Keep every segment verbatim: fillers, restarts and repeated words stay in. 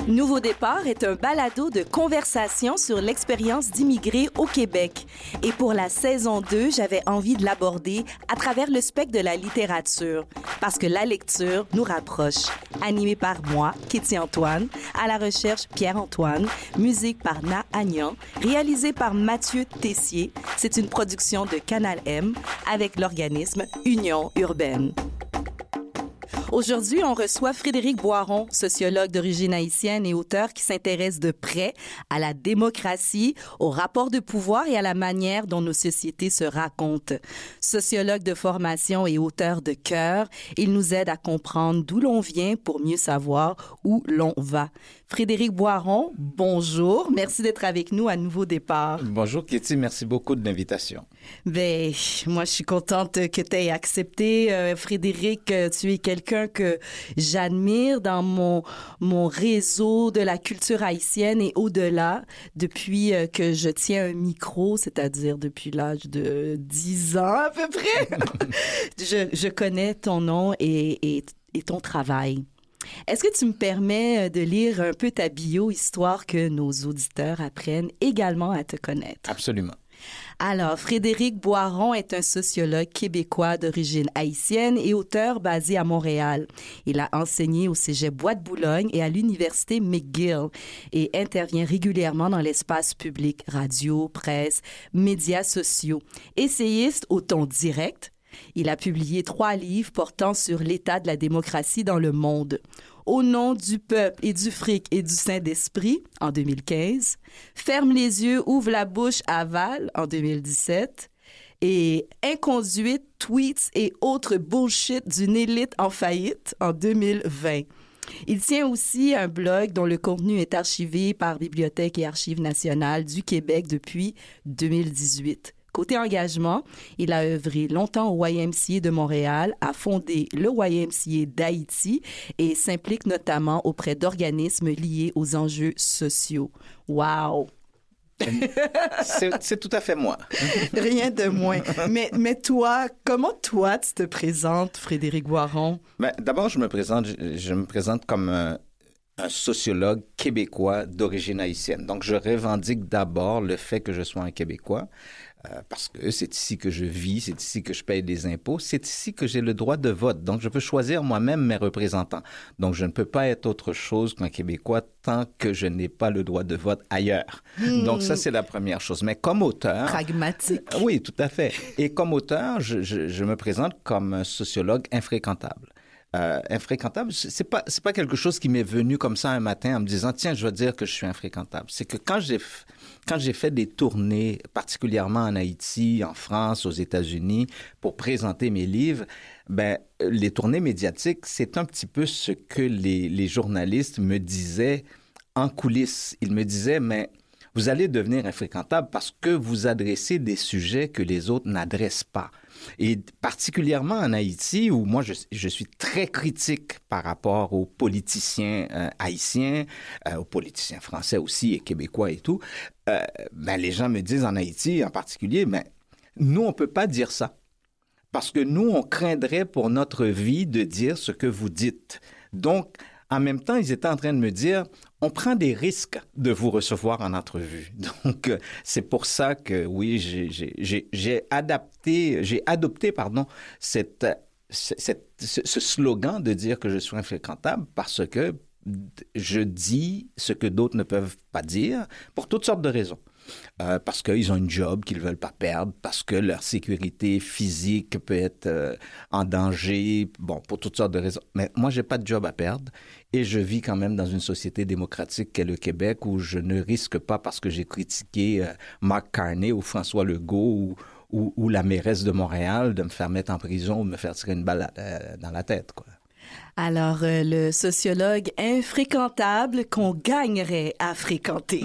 Nouveau départ est un balado de conversation sur l'expérience d'immigrer au Québec. Et pour la saison deux, j'avais envie de l'aborder à travers le spectre de la littérature, parce que la lecture nous rapproche. Animé par moi, Kitty Antoine, à la recherche Pierre-Antoine, musique par Na Agnan, réalisé par Mathieu Tessier. C'est une production de Canal M avec l'organisme Union urbaine. Aujourd'hui, on reçoit Frédéric Boiron, sociologue d'origine haïtienne et auteur qui s'intéresse de près à la démocratie, aux rapports de pouvoir et à la manière dont nos sociétés se racontent. Sociologue de formation et auteur de cœur, il nous aide à comprendre d'où l'on vient pour mieux savoir où l'on va. Frédéric Boiron, bonjour. Merci d'être avec nous à Nouveau Départ. Bonjour Kitty, merci beaucoup de l'invitation. Ben, moi, je suis contente que tu aies accepté. Euh, Frédéric, tu es quelqu'un que j'admire dans mon, mon réseau de la culture haïtienne et au-delà depuis euh, que je tiens un micro, c'est-à-dire depuis l'âge de dix ans à peu près. je, je connais ton nom et, et, et ton travail. Est-ce que tu me permets de lire un peu ta bio, histoire que nos auditeurs apprennent également à te connaître? Absolument. Alors, Frédéric Boiron est un sociologue québécois d'origine haïtienne et auteur basé à Montréal. Il a enseigné au Cégep Bois-de-Boulogne et à l'Université McGill et intervient régulièrement dans l'espace public, radio, presse, médias sociaux. Essayiste au ton direct, il a publié trois livres portant sur l'état de la démocratie dans le monde. Au nom du peuple et du fric et du Saint-Esprit, en deux mille quinze. Ferme les yeux, ouvre la bouche, avale, en deux mille dix-sept. Et Inconduite, tweets et autres bullshit d'une élite en faillite, en deux mille vingt. Il tient aussi un blog dont le contenu est archivé par Bibliothèque et Archives nationales du Québec depuis deux mille dix-huit. Côté engagement, il a œuvré longtemps au Y M C A de Montréal, a fondé le Y M C A d'Haïti et s'implique notamment auprès d'organismes liés aux enjeux sociaux. Wow! c'est, c'est tout à fait moi. Rien de moins. Mais, mais toi, comment toi tu te présentes, Frédéric Boiron? Ben, d'abord, je me présente, je, je me présente comme un, un sociologue québécois d'origine haïtienne. Donc, je revendique d'abord le fait que je sois un Québécois. Euh, parce que c'est ici que je vis, c'est ici que je paye des impôts, c'est ici que j'ai le droit de vote. Donc, je peux choisir moi-même mes représentants. Donc, je ne peux pas être autre chose qu'un Québécois tant que je n'ai pas le droit de vote ailleurs. Mmh. Donc, ça, c'est la première chose. Mais comme auteur... Pragmatique. Euh, oui, tout à fait. Et comme auteur, je, je, je me présente comme un sociologue infréquentable. Euh, infréquentable, c'est pas c'est pas quelque chose qui m'est venu comme ça un matin en me disant tiens je vais dire que je suis infréquentable. C'est que quand j'ai quand j'ai fait des tournées, particulièrement en Haïti, en France, aux États-Unis, pour présenter mes livres, ben les tournées médiatiques, c'est un petit peu ce que les les journalistes me disaient en coulisses. Ils me disaient mais vous allez devenir infréquentable parce que vous adressez des sujets que les autres n'adressent pas. Et particulièrement en Haïti, où moi, je, je suis très critique par rapport aux politiciens euh, haïtiens, euh, aux politiciens français aussi et québécois et tout, euh, ben, les gens me disent en Haïti en particulier, ben, nous, on peut pas dire ça. Parce que nous, on craindrait pour notre vie de dire ce que vous dites. Donc, en même temps, ils étaient en train de me dire, on prend des risques de vous recevoir en entrevue. Donc, euh, c'est pour ça que, oui, j'ai, j'ai, j'ai, j'ai adapté, j'ai adopté, pardon, cette, cette, ce, ce slogan de dire que je suis infréquentable parce que je dis ce que d'autres ne peuvent pas dire pour toutes sortes de raisons. Euh, parce qu'ils ont une job qu'ils ne veulent pas perdre, parce que leur sécurité physique peut être euh, en danger, bon, pour toutes sortes de raisons. Mais moi, j'ai pas de job à perdre et je vis quand même dans une société démocratique qu'est le Québec où je ne risque pas, parce que j'ai critiqué euh, Mark Carney ou François Legault ou, ou, ou la mairesse de Montréal, de me faire mettre en prison ou de me faire tirer une balle euh, dans la tête, quoi. Alors, euh, le sociologue infréquentable qu'on gagnerait à fréquenter.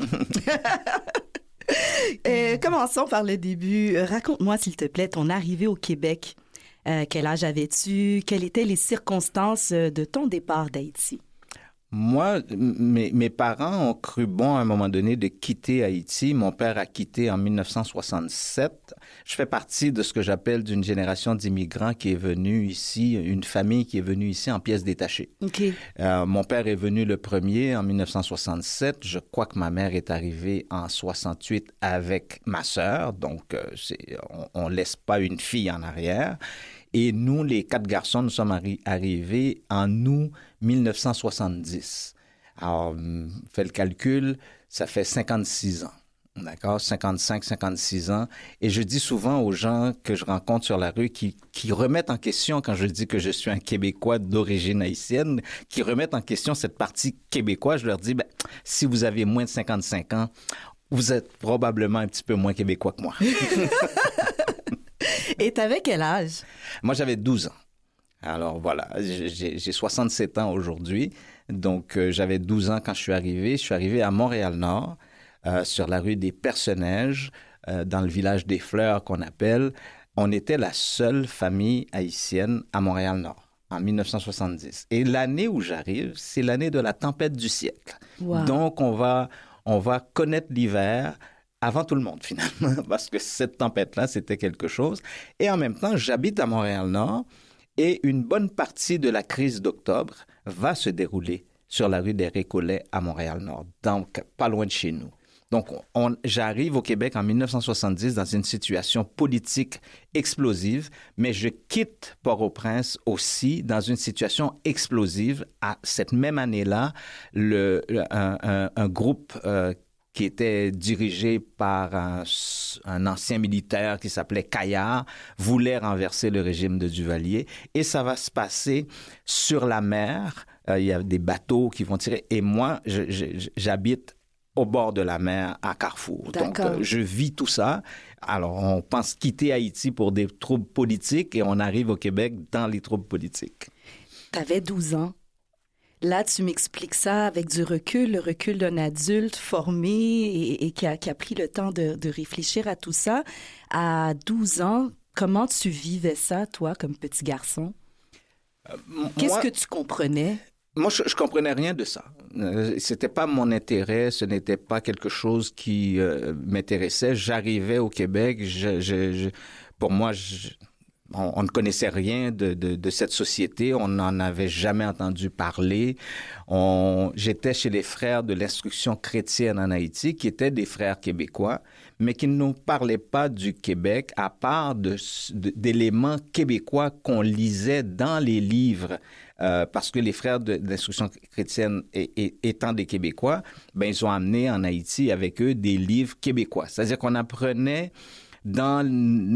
Euh, commençons par le début. Raconte-moi, s'il te plaît, ton arrivée au Québec. Euh, quel âge avais-tu? Quelles étaient les circonstances de ton départ d'Haïti? Moi, mes, mes parents ont cru bon à un moment donné de quitter Haïti. Mon père a quitté en dix-neuf cent soixante-sept. Je fais partie de ce que j'appelle d'une génération d'immigrants qui est venue ici, une famille qui est venue ici en pièces détachées. Okay. Euh, mon père est venu le premier en dix-neuf cent soixante-sept. Je crois que ma mère est arrivée en soixante-huit avec ma sœur. Donc, euh, c'est, on ne laisse pas une fille en arrière. Et nous, les quatre garçons, nous sommes arri- arrivés en août dix-neuf cent soixante-dix. Alors, fais le calcul, ça fait cinquante-six ans. D'accord? cinquante-cinq, cinquante-six ans. Et je dis souvent aux gens que je rencontre sur la rue qui, qui remettent en question, quand je dis que je suis un Québécois d'origine haïtienne, qui remettent en question cette partie québécoise, je leur dis, ben, si vous avez moins de cinquante-cinq ans, vous êtes probablement un petit peu moins Québécois que moi. Et t'avais quel âge? Moi, j'avais douze ans. Alors voilà, j'ai, j'ai soixante-sept ans aujourd'hui. Donc, euh, j'avais douze ans quand je suis arrivé. Je suis arrivé à Montréal-Nord, euh, sur la rue des Perce-Neige, euh, dans le village des Fleurs qu'on appelle. On était la seule famille haïtienne à Montréal-Nord en dix-neuf cent soixante-dix. Et l'année où j'arrive, c'est l'année de la tempête du siècle. Wow. Donc, on va, on va connaître l'hiver avant tout le monde, finalement, parce que cette tempête-là, c'était quelque chose. Et en même temps, j'habite à Montréal-Nord et une bonne partie de la crise d'octobre va se dérouler sur la rue des Récollets à Montréal-Nord, donc pas loin de chez nous. Donc, on, j'arrive au Québec en dix-neuf cent soixante-dix dans une situation politique explosive, mais je quitte Port-au-Prince aussi dans une situation explosive. À cette même année-là, le, un, un, un groupe euh, qui était dirigé par un, un ancien militaire qui s'appelait Caillard, voulait renverser le régime de Duvalier. Et ça va se passer sur la mer. Euh, il y a des bateaux qui vont tirer. Et moi, je, je, j'habite au bord de la mer à Carrefour. D'accord. Donc, euh, je vis tout ça. Alors, on pense quitter Haïti pour des troubles politiques et on arrive au Québec dans les troubles politiques. T'avais douze ans. Là, tu m'expliques ça avec du recul, le recul d'un adulte formé et, et qui, a, qui a pris le temps de, de réfléchir à tout ça. À douze ans, comment tu vivais ça, toi, comme petit garçon? Euh, Qu'est-ce moi, que tu comprenais? Moi, je, je comprenais rien de ça. Euh, c'était pas mon intérêt, ce n'était pas quelque chose qui euh, m'intéressait. J'arrivais au Québec, je, je, je, pour moi, je, On, on ne connaissait rien de, de, de cette société, on n'en avait jamais entendu parler. On, j'étais chez les frères de l'instruction chrétienne en Haïti, qui étaient des frères québécois, mais qui ne nous parlaient pas du Québec, à part de, de, d'éléments québécois qu'on lisait dans les livres. Euh, parce que les frères de, de l'instruction chrétienne et, et, étant des Québécois, ben, ils ont amené en Haïti avec eux des livres québécois. C'est-à-dire qu'on apprenait... Dans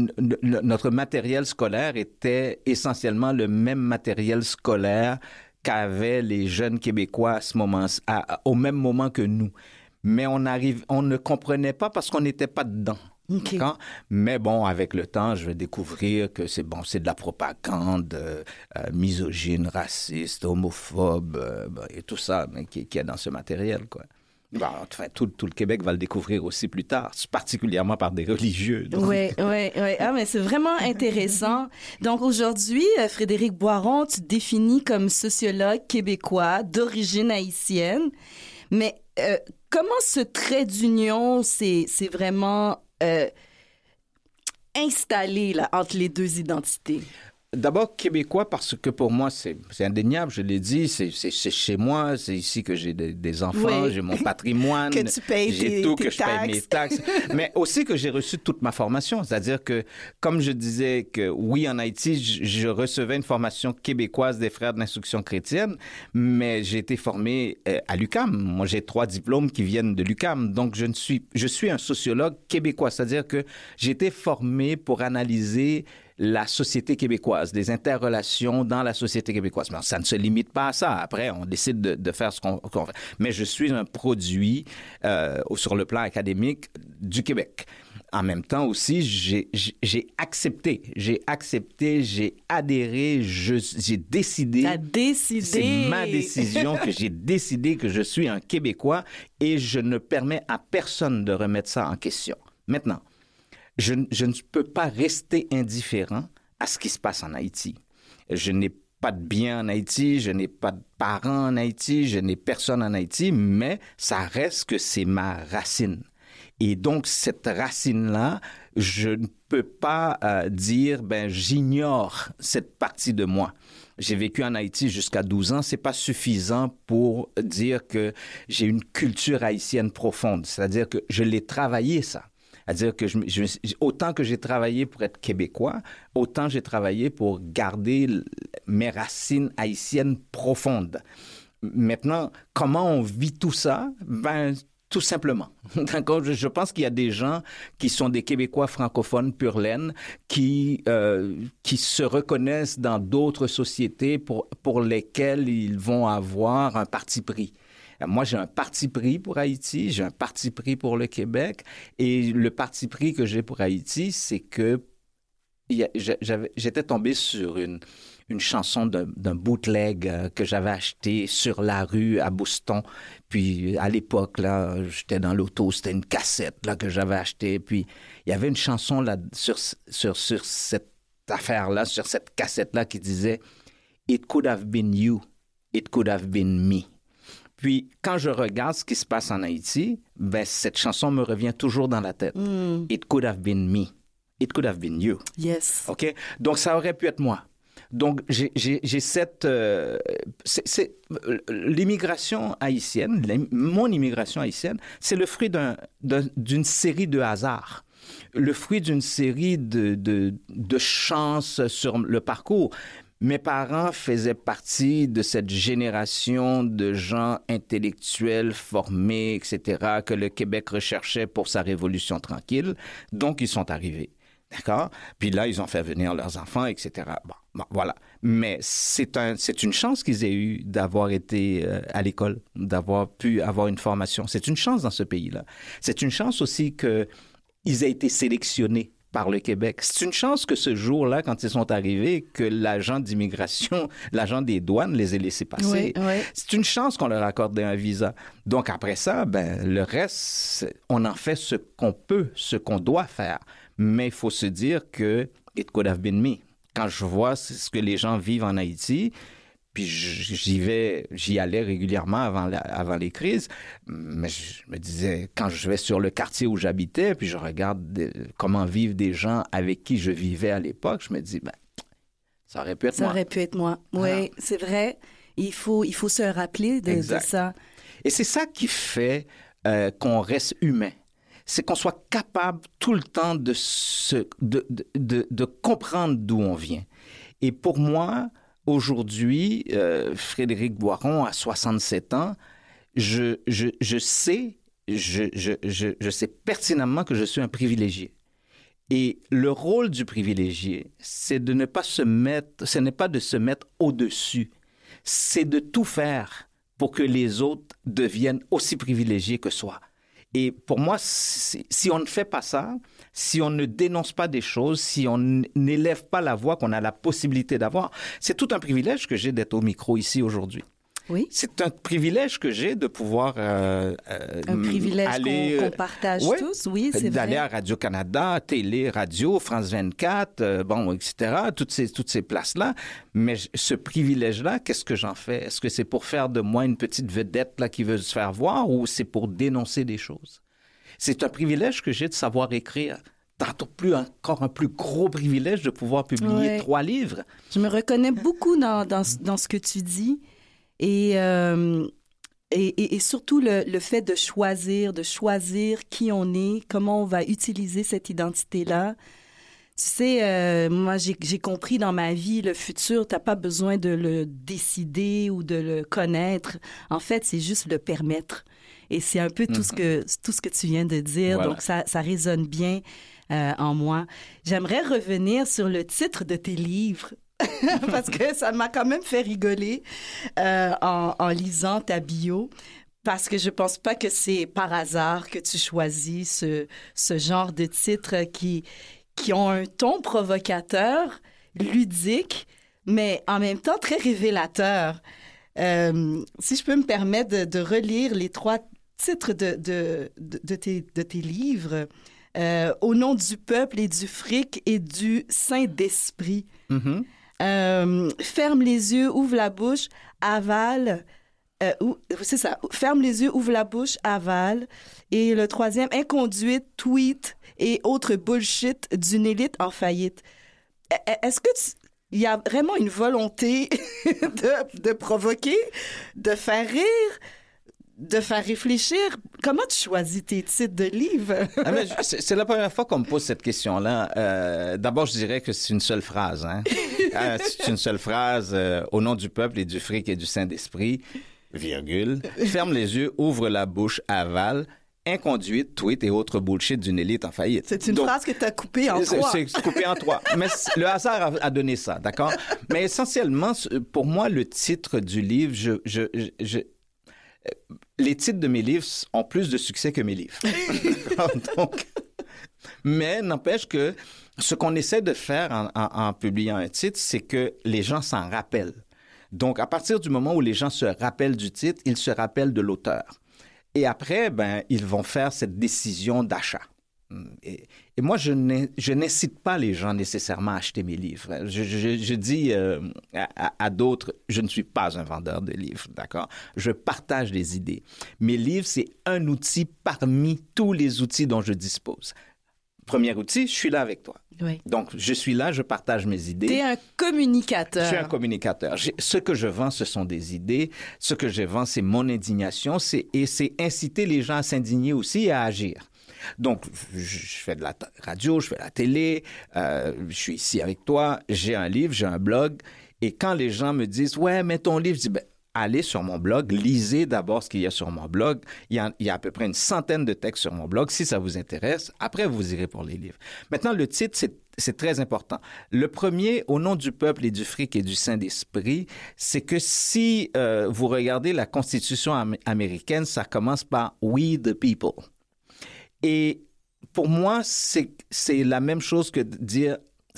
notre matériel scolaire était essentiellement le même matériel scolaire qu'avaient les jeunes Québécois à ce moment, à, au même moment que nous. Mais on arrive, on ne comprenait pas parce qu'on n'était pas dedans. Okay. Mais bon, avec le temps, je vais découvrir que c'est bon, c'est de la propagande euh, misogyne, raciste, homophobe euh, et tout ça, mais qui, qui est dans ce matériel, quoi. Bon, enfin, tout, tout le Québec va le découvrir aussi plus tard, particulièrement par des religieux. Oui, oui, oui. Ah, mais c'est vraiment intéressant. Donc, aujourd'hui, Frédéric Boiron, tu te définis comme sociologue québécois d'origine haïtienne. Mais euh, comment ce trait d'union s'est, s'est vraiment euh, installé là, entre les deux identités? D'abord, québécois, parce que pour moi, c'est, c'est indéniable, je l'ai dit, c'est, c'est, c'est chez moi, c'est ici que j'ai des, des enfants, oui. J'ai mon patrimoine, que tu payes j'ai tes, tout, tes que taxes. je paye mes taxes, mais aussi que j'ai reçu toute ma formation. C'est-à-dire que, comme je disais que oui, en Haïti, je, je recevais une formation québécoise des frères de l'instruction chrétienne, mais j'ai été formé à l'U Q A M. Moi, j'ai trois diplômes qui viennent de l'U Q A M, donc je ne suis, je suis un sociologue québécois. C'est-à-dire que j'ai été formé pour analyser la société québécoise, des interrelations dans la société québécoise. Mais ça ne se limite pas à ça. Après, on décide de, de faire ce qu'on, qu'on fait. Mais je suis un produit euh, sur le plan académique du Québec. En même temps aussi, j'ai, j'ai accepté, j'ai accepté, j'ai adhéré, je, j'ai décidé. T'as décidé. C'est ma décision que j'ai décidé que je suis un Québécois et je ne permets à personne de remettre ça en question. Maintenant, Je, je ne peux pas rester indifférent à ce qui se passe en Haïti. Je n'ai pas de bien en Haïti, je n'ai pas de parents en Haïti, je n'ai personne en Haïti, mais ça reste que c'est ma racine. Et donc, cette racine-là, je ne peux pas euh, dire, ben, j'ignore cette partie de moi. J'ai vécu en Haïti jusqu'à douze ans. C'est pas suffisant pour dire que j'ai une culture haïtienne profonde. C'est-à-dire que je l'ai travaillé, ça. C'est-à-dire que je, je, autant que j'ai travaillé pour être québécois, autant j'ai travaillé pour garder mes racines haïtiennes profondes. Maintenant, comment on vit tout ça? Ben, tout simplement. D'accord? Je, je pense qu'il y a des gens qui sont des Québécois francophones pur laine qui, euh, qui se reconnaissent dans d'autres sociétés pour, pour lesquelles ils vont avoir un parti pris. Moi, j'ai un parti pris pour Haïti, j'ai un parti pris pour le Québec, et le parti pris que j'ai pour Haïti, c'est que j'avais, j'étais tombé sur une, une chanson d'un, d'un bootleg que j'avais acheté sur la rue à Boston. Puis à l'époque, là, j'étais dans l'auto, c'était une cassette là, que j'avais achetée. Puis il y avait une chanson là, sur, sur, sur cette affaire-là, sur cette cassette-là qui disait « It could have been you, it could have been me ». Puis, quand je regarde ce qui se passe en Haïti, ben, cette chanson me revient toujours dans la tête. Mm. It could have been me. It could have been you. Yes. OK? Donc, ça aurait pu être moi. Donc, j'ai, j'ai, j'ai cette... Euh, c'est, c'est, l'immigration haïtienne, mon immigration haïtienne, c'est le fruit d'un, d'un, d'une série de hasards. Le fruit d'une série de, de, de chances sur le parcours. Mes parents faisaient partie de cette génération de gens intellectuels, formés, et cetera, que le Québec recherchait pour sa révolution tranquille. Donc, ils sont arrivés. D'accord? Puis là, ils ont fait venir leurs enfants, et cetera. Bon, bon voilà. Mais c'est, un, c'est une chance qu'ils aient eu d'avoir été euh, à l'école, d'avoir pu avoir une formation. C'est une chance dans ce pays-là. C'est une chance aussi qu'ils aient été sélectionnés par le Québec. C'est une chance que ce jour-là, quand ils sont arrivés, que l'agent d'immigration, l'agent des douanes les ait laissés passer. Oui, oui. C'est une chance qu'on leur accordait un visa. Donc après ça, ben, le reste, on en fait ce qu'on peut, ce qu'on doit faire. Mais il faut se dire que it could have been me. Quand je vois ce que les gens vivent en Haïti, puis j'y vais, j'y allais régulièrement avant, la, avant les crises, mais je me disais, quand je vais sur le quartier où j'habitais, puis je regarde de, comment vivent des gens avec qui je vivais à l'époque, je me dis, ben, ça aurait pu être ça moi. Ça aurait pu être moi, oui, ah. C'est vrai. Il faut, il faut se rappeler de, de ça. Et c'est ça qui fait euh, qu'on reste humain. C'est qu'on soit capable tout le temps de, se, de, de, de, de comprendre d'où on vient. Et pour moi, aujourd'hui, euh, Frédéric Boiron a soixante-sept ans. Je, je, je sais, je, je, je, je sais pertinemment que je suis un privilégié. Et le rôle du privilégié, c'est de ne pas se mettre, ce n'est pas de se mettre au-dessus, c'est de tout faire pour que les autres deviennent aussi privilégiés que soi. Et pour moi, si, si on ne fait pas ça, si on ne dénonce pas des choses, si on n'élève pas la voix qu'on a la possibilité d'avoir, c'est tout un privilège que j'ai d'être au micro ici aujourd'hui. Oui. C'est un privilège que j'ai de pouvoir euh, euh, un privilège aller, qu'on, qu'on partage ouais, tous, oui, c'est d'aller vrai. à Radio-Canada, Télé, Radio, France vingt-quatre, euh, bon, et cetera, toutes ces, toutes ces places-là. Mais ce privilège-là, qu'est-ce que j'en fais? Est-ce que c'est pour faire de moi une petite vedette là, qui veut se faire voir ou c'est pour dénoncer des choses? C'est un privilège que j'ai de savoir écrire. Tant plus, encore un plus gros privilège de pouvoir publier ouais. trois livres. Je me reconnais beaucoup dans, dans, dans ce que tu dis. Et, euh, et, et, et surtout le, le fait de choisir, de choisir qui on est, comment on va utiliser cette identité-là. Tu sais, euh, moi, j'ai, j'ai compris dans ma vie, le futur, tu n'as pas besoin de le décider ou de le connaître. En fait, c'est juste le permettre. Et c'est un peu tout, mm-hmm. ce, que, tout ce que tu viens de dire. Voilà. Donc, ça, ça résonne bien euh, en moi. J'aimerais revenir sur le titre de tes livres. Parce que ça m'a quand même fait rigoler euh, en, en lisant ta bio, parce que je pense pas que c'est par hasard que tu choisis ce, ce genre de titres qui, qui ont un ton provocateur, ludique, mais en même temps très révélateur. Euh, si je peux me permettre de, de relire les trois titres de, de, de, de, tes, de tes livres, euh, « Au nom du peuple et du fric et du Saint-Esprit ». Mm-hmm. Euh, ferme les yeux, ouvre la bouche, avale. Euh, ou, c'est ça. Ferme les yeux, ouvre la bouche, avale. Et le troisième, inconduite, tweet et autres bullshit d'une élite en faillite. Est-ce que il y a vraiment une volonté de, de provoquer, de faire rire, de faire réfléchir? Comment tu choisis tes titres de livres? Ah, mais c'est, c'est la première fois qu'on me pose cette question-là. Euh, d'abord, je dirais que c'est une seule phrase. Hein? euh, c'est une seule phrase. Euh, au nom du peuple et du fric et du Saint-Esprit, virgule. Ferme les yeux, ouvre la bouche, avale. Inconduite, tweet et autres bullshit d'une élite en faillite. C'est une Donc, phrase que tu as coupée en trois. C'est, c'est coupé en trois. Mais le hasard a, a donné ça, d'accord? Mais essentiellement, pour moi, le titre du livre, je, je, je, je les titres de mes livres ont plus de succès que mes livres. Donc, mais n'empêche que ce qu'on essaie de faire en, en, en publiant un titre, c'est que les gens s'en rappellent. Donc, à partir du moment où les gens se rappellent du titre, ils se rappellent de l'auteur. Et après, ben, ils vont faire cette décision d'achat. Et, et moi, je, je n'incite pas les gens nécessairement à acheter mes livres. Je, je, je dis euh, à, à d'autres, je ne suis pas un vendeur de livres, d'accord? Je partage des idées. Mes livres, c'est un outil parmi tous les outils dont je dispose. Premier outil, je suis là avec toi. Oui. Donc, je suis là, je partage mes idées. Tu es un communicateur. Je suis un communicateur. J'ai, ce que je vends, ce sont des idées. Ce que je vends, c'est mon indignation. C'est, et c'est inciter les gens à s'indigner aussi et à agir. Donc, je, je fais de la t- radio, je fais de la télé, euh, je suis ici avec toi, j'ai un livre, j'ai un blog. Et quand les gens me disent « Ouais, mais ton livre », je dis ben, allez sur mon blog, lisez d'abord ce qu'il y a sur mon blog. Il y a, il y a à peu près une centaine de textes sur mon blog. Si ça vous intéresse, après, vous irez pour les livres. Maintenant, le titre, c'est, c'est très important. Le premier, au nom du peuple et du fric et du Saint-Esprit, c'est que si euh, vous regardez la Constitution am- américaine, ça commence par « We the people ». Et pour moi, c'est, c'est la même chose que de dire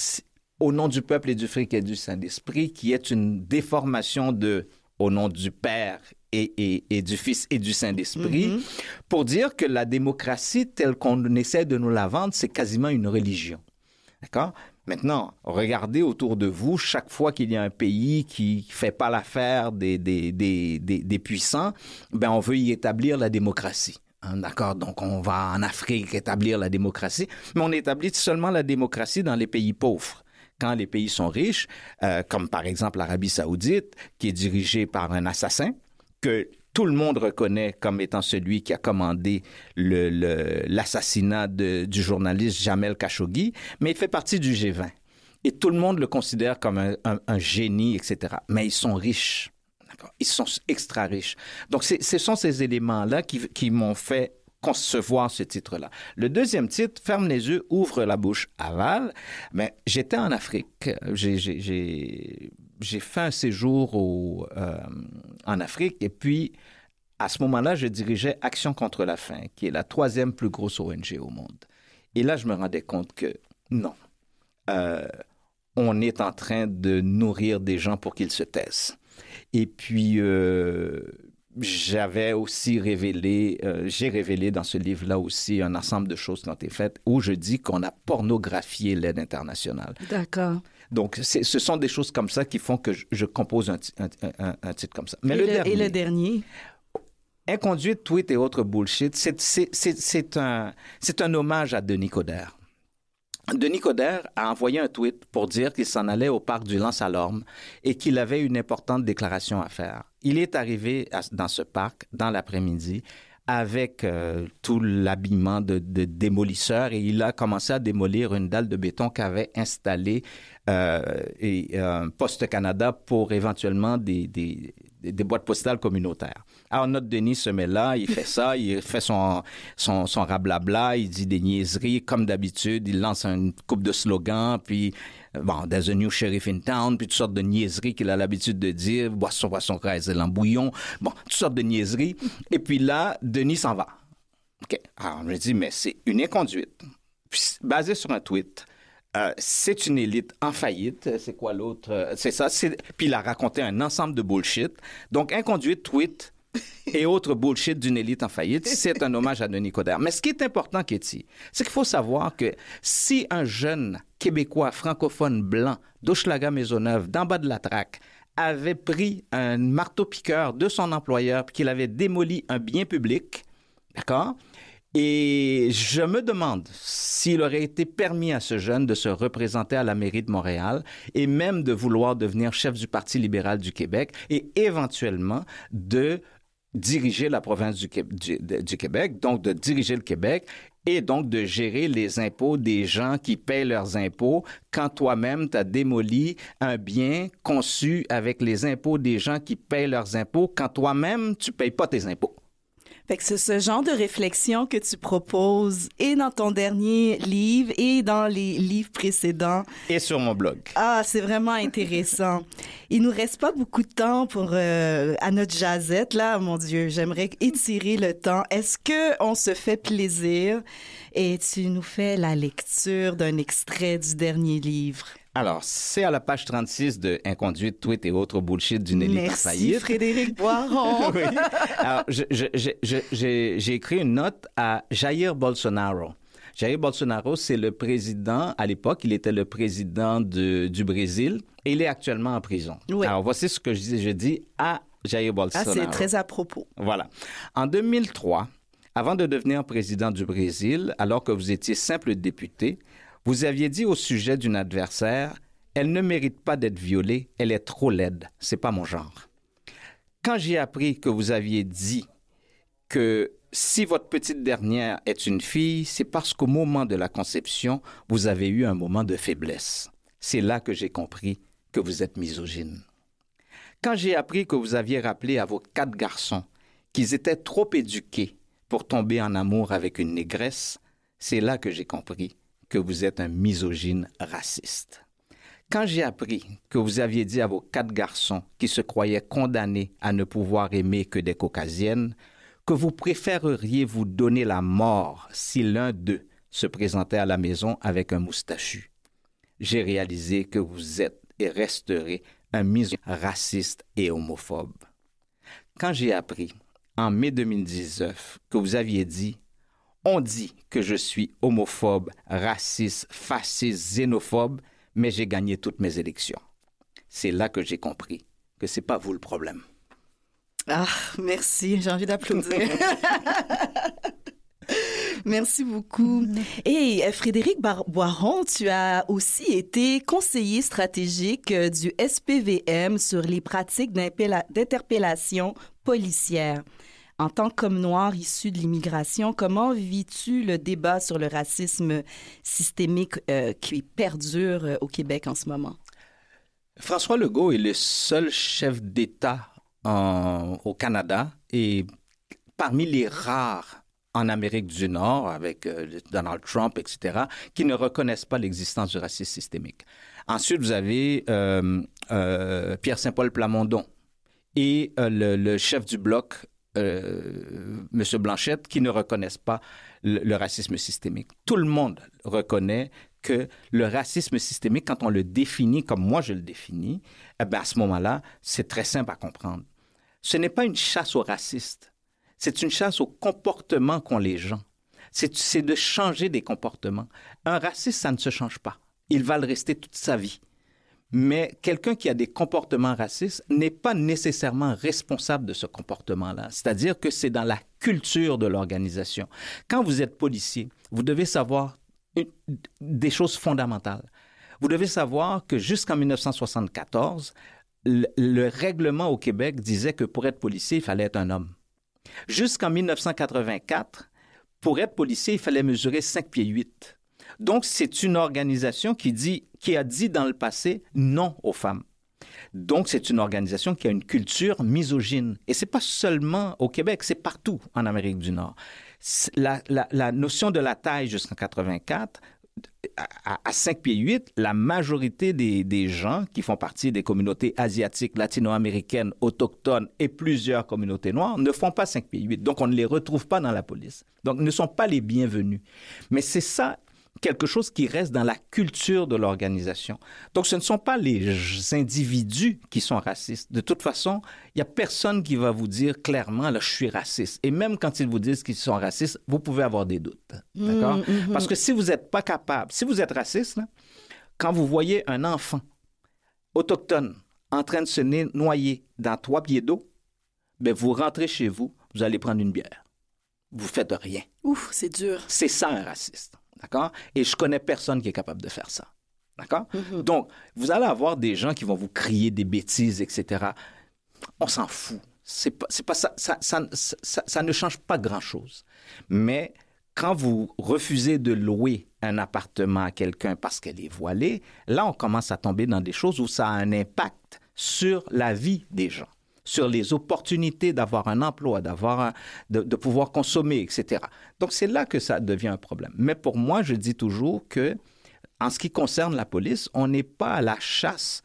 « Au nom du peuple et du fric et du Saint-Esprit », qui est une déformation de « Au nom du Père et, et, et du Fils et du Saint-Esprit mm-hmm. », pour dire que la démocratie, telle qu'on essaie de nous la vendre, c'est quasiment une religion. D'accord? Maintenant, regardez autour de vous, chaque fois qu'il y a un pays qui ne fait pas l'affaire des, des, des, des, des puissants, ben on veut y établir la démocratie. D'accord, donc on va en Afrique établir la démocratie, mais on établit seulement la démocratie dans les pays pauvres. Quand les pays sont riches, euh, comme par exemple l'Arabie saoudite, qui est dirigée par un assassin, que tout le monde reconnaît comme étant celui qui a commandé le, le, l'assassinat de, du journaliste Jamel Khashoggi, mais il fait partie du G vingt. Et tout le monde le considère comme un, un, un génie, et cetera. Mais ils sont riches. Ils sont extra riches. Donc, c'est, ce sont ces éléments-là qui, qui m'ont fait concevoir ce titre-là. Le deuxième titre, « Ferme les yeux, ouvre la bouche, avale ». Mais j'étais en Afrique. J'ai, j'ai, j'ai, j'ai fait un séjour au, euh, en Afrique et puis, à ce moment-là, je dirigeais Action contre la faim, qui est la troisième plus grosse O N G au monde. Et là, je me rendais compte que non, euh, on est en train de nourrir des gens pour qu'ils se taisent. Et puis, euh, j'avais aussi révélé, euh, j'ai révélé dans ce livre-là aussi un ensemble de choses qui ont été faites où je dis qu'on a pornographié l'aide internationale. D'accord. Donc, c'est, ce sont des choses comme ça qui font que je, je compose un, un, un, un titre comme ça. Mais et, le le, dernier, et le dernier? Inconduite, tweet et autres bullshit, c'est, c'est, c'est, c'est, un, c'est un hommage à Denis Coderre. Denis Coderre a envoyé un tweet pour dire qu'il s'en allait au parc du Lance-à-Lorme et qu'il avait une importante déclaration à faire. Il est arrivé à, dans ce parc dans l'après-midi avec euh, tout l'habillement de, de démolisseur et il a commencé à démolir une dalle de béton qu'avait installée euh, et, euh, Poste Canada pour éventuellement des, des, des boîtes postales communautaires. Alors, notre Denis se met là, il fait ça, il fait son, son, son rablabla, il dit des niaiseries, comme d'habitude, il lance une coupe de slogans, puis, bon, there's a new sheriff in town, puis toutes sortes de niaiseries qu'il a l'habitude de dire, boisson, boisson, craizel en bouillon, bon, toutes sortes de niaiseries. Et puis là, Denis s'en va. OK. Alors, on me dit, mais c'est une inconduite, puis, basée sur un tweet. Euh, c'est une élite en faillite. C'est quoi l'autre? Euh, c'est ça. C'est... Puis il a raconté un ensemble de bullshit. Donc, inconduite, tweet et autres bullshit d'une élite en faillite, c'est un hommage à Denis Coderre. Mais ce qui est important, Katie, c'est qu'il faut savoir que si un jeune Québécois, francophone, blanc, d'Hochelaga Maisonneuve, d'en bas de la traque, avait pris un marteau-piqueur de son employeur puis qu'il avait démoli un bien public, d'accord? Et je me demande s'il aurait été permis à ce jeune de se représenter à la mairie de Montréal et même de vouloir devenir chef du Parti libéral du Québec et éventuellement de diriger la province du, du, du Québec, donc de diriger le Québec et donc de gérer les impôts des gens qui paient leurs impôts quand toi-même tu as démoli un bien conçu avec les impôts des gens qui paient leurs impôts quand toi-même tu ne payes pas tes impôts. Fait que c'est ce genre de réflexion que tu proposes et dans ton dernier livre et dans les livres précédents. Et sur mon blog. Ah, c'est vraiment intéressant. Il nous reste pas beaucoup de temps pour euh, à notre jazette là, mon Dieu. J'aimerais étirer le temps. Est-ce que on se fait plaisir et tu nous fais la lecture d'un extrait du dernier livre? Alors, c'est à la page trente-six de Inconduite, Tweet et autres bullshit d'une élite Merci, faillite. Frédéric Boiron. Oui. Alors, je, je, je, je, j'ai, j'ai écrit une note à Jair Bolsonaro. Jair Bolsonaro, c'est le président, à l'époque, il était le président de, du Brésil et il est actuellement en prison. Oui. Alors, voici ce que je dis, je dis à Jair Bolsonaro. Ah, c'est très à propos. Voilà. En deux mille trois, avant de devenir président du Brésil, alors que vous étiez simple député, vous aviez dit au sujet d'une adversaire, « Elle ne mérite pas d'être violée, elle est trop laide, c'est pas mon genre. » Quand j'ai appris que vous aviez dit que si votre petite dernière est une fille, c'est parce qu'au moment de la conception, vous avez eu un moment de faiblesse. C'est là que j'ai compris que vous êtes misogyne. Quand j'ai appris que vous aviez rappelé à vos quatre garçons qu'ils étaient trop éduqués pour tomber en amour avec une négresse, c'est là que j'ai compris que vous êtes un misogyne raciste. Quand j'ai appris que vous aviez dit à vos quatre garçons qui se croyaient condamnés à ne pouvoir aimer que des caucasiennes, que vous préféreriez vous donner la mort si l'un d'eux se présentait à la maison avec un moustachu, j'ai réalisé que vous êtes et resterez un misogyne raciste et homophobe. Quand j'ai appris, en mai deux mille dix-neuf, que vous aviez dit On dit que je suis homophobe, raciste, fasciste, xénophobe, mais j'ai gagné toutes mes élections. C'est là que j'ai compris que c'est pas vous le problème. Ah, merci. J'ai envie d'applaudir. Merci beaucoup. Et Frédéric Bar- Boiron, tu as aussi été conseiller stratégique du S P V M sur les pratiques d'interpellation policière. En tant qu'homme noir issu de l'immigration, comment vis-tu le débat sur le racisme systémique euh, qui perdure euh, au Québec en ce moment? François Legault est le seul chef d'État en, au Canada et parmi les rares en Amérique du Nord, avec euh, Donald Trump, et cetera, qui ne reconnaissent pas l'existence du racisme systémique. Ensuite, vous avez euh, euh, Pierre Saint-Paul Plamondon et euh, le, le chef du Bloc, Euh, M. Blanchette, qui ne reconnaissent pas le, le racisme systémique. Tout le monde reconnaît que le racisme systémique, quand on le définit comme moi je le définis, eh bien à ce moment-là, c'est très simple à comprendre. Ce n'est pas une chasse aux racistes, c'est une chasse aux comportements qu'ont les gens. C'est, c'est de changer des comportements. Un raciste, ça ne se change pas. Il va le rester toute sa vie. Mais quelqu'un qui a des comportements racistes n'est pas nécessairement responsable de ce comportement-là. C'est-à-dire que c'est dans la culture de l'organisation. Quand vous êtes policier, vous devez savoir une, des choses fondamentales. Vous devez savoir que jusqu'en dix-neuf cent soixante-quatorze, le, le règlement au Québec disait que pour être policier, il fallait être un homme. Jusqu'en dix-neuf cent quatre-vingt-quatre, pour être policier, il fallait mesurer cinq pieds huit. Donc, c'est une organisation qui, dit, qui a dit dans le passé non aux femmes. Donc, c'est une organisation qui a une culture misogyne. Et ce n'est pas seulement au Québec, c'est partout en Amérique du Nord. La, la, la notion de la taille jusqu'en quatre-vingt-quatre, à, à cinq pieds huit, la majorité des, des gens qui font partie des communautés asiatiques, latino-américaines, autochtones et plusieurs communautés noires ne font pas cinq pieds huit. Donc, on ne les retrouve pas dans la police. Donc, ne sont pas les bienvenus. Mais c'est ça, quelque chose qui reste dans la culture de l'organisation. Donc, ce ne sont pas les individus qui sont racistes. De toute façon, il n'y a personne qui va vous dire clairement, là, je suis raciste. Et même quand ils vous disent qu'ils sont racistes, vous pouvez avoir des doutes. D'accord? Mmh, mmh. Parce que si vous n'êtes pas capable, si vous êtes raciste, là, Quand vous voyez un enfant autochtone en train de se noyer dans trois pieds d'eau, ben vous rentrez chez vous, vous allez prendre une bière. Vous faites rien. Ouf, c'est dur. C'est ça un raciste, d'accord? Et je connais personne qui est capable de faire ça, d'accord? Mm-hmm. Donc, vous allez avoir des gens qui vont vous crier des bêtises, et cetera. On s'en fout. C'est pas, c'est pas ça, ça, ça, ça, ça, ça ne change pas grand-chose. Mais quand vous refusez de louer un appartement à quelqu'un parce qu'elle est voilée, là, on commence à tomber dans des choses où ça a un impact sur la vie des gens, sur les opportunités d'avoir un emploi, d'avoir un, de, de pouvoir consommer, et cetera. Donc, c'est là que ça devient un problème. Mais pour moi, je dis toujours que, en ce qui concerne la police, on n'est pas à la chasse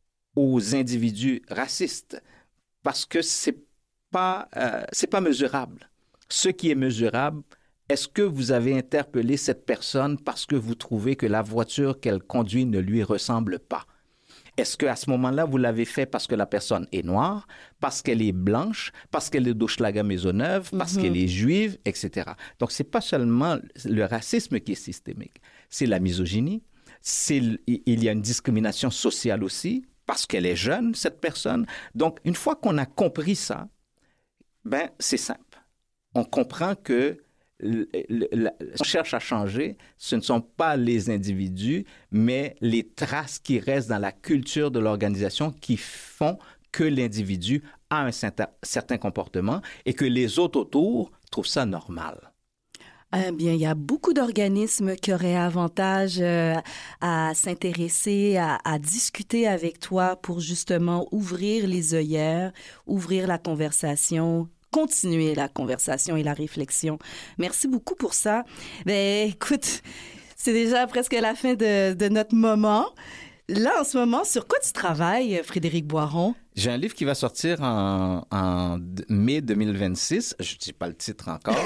aux individus racistes parce que c'est pas, euh, c'est pas mesurable. Ce qui est mesurable, est-ce que vous avez interpellé cette personne parce que vous trouvez que la voiture qu'elle conduit ne lui ressemble pas? Est-ce qu'à ce moment-là, vous l'avez fait parce que la personne est noire, parce qu'elle est blanche, parce qu'elle est d'Hochelaga Maisonneuve, parce mm-hmm. qu'elle est juive, et cetera. Donc, ce n'est pas seulement le racisme qui est systémique, c'est la misogynie, c'est, il y a une discrimination sociale aussi, parce qu'elle est jeune, cette personne. Donc, une fois qu'on a compris ça, ben, c'est simple. On comprend que Le, le, la, on cherche à changer, ce ne sont pas les individus, mais les traces qui restent dans la culture de l'organisation qui font que l'individu a un certain, certain comportement et que les autres autour trouvent ça normal. Eh bien, il y a beaucoup d'organismes qui auraient avantage euh, à s'intéresser, à, à discuter avec toi pour justement ouvrir les œillères, ouvrir la conversation, continuer la conversation et la réflexion. Merci beaucoup pour ça. Ben, écoute, c'est déjà presque la fin de, de notre moment. Là, en ce moment, sur quoi tu travailles, Frédéric Boiron? J'ai un livre qui va sortir en, en mai deux mille vingt-six. Je ne dis pas le titre encore.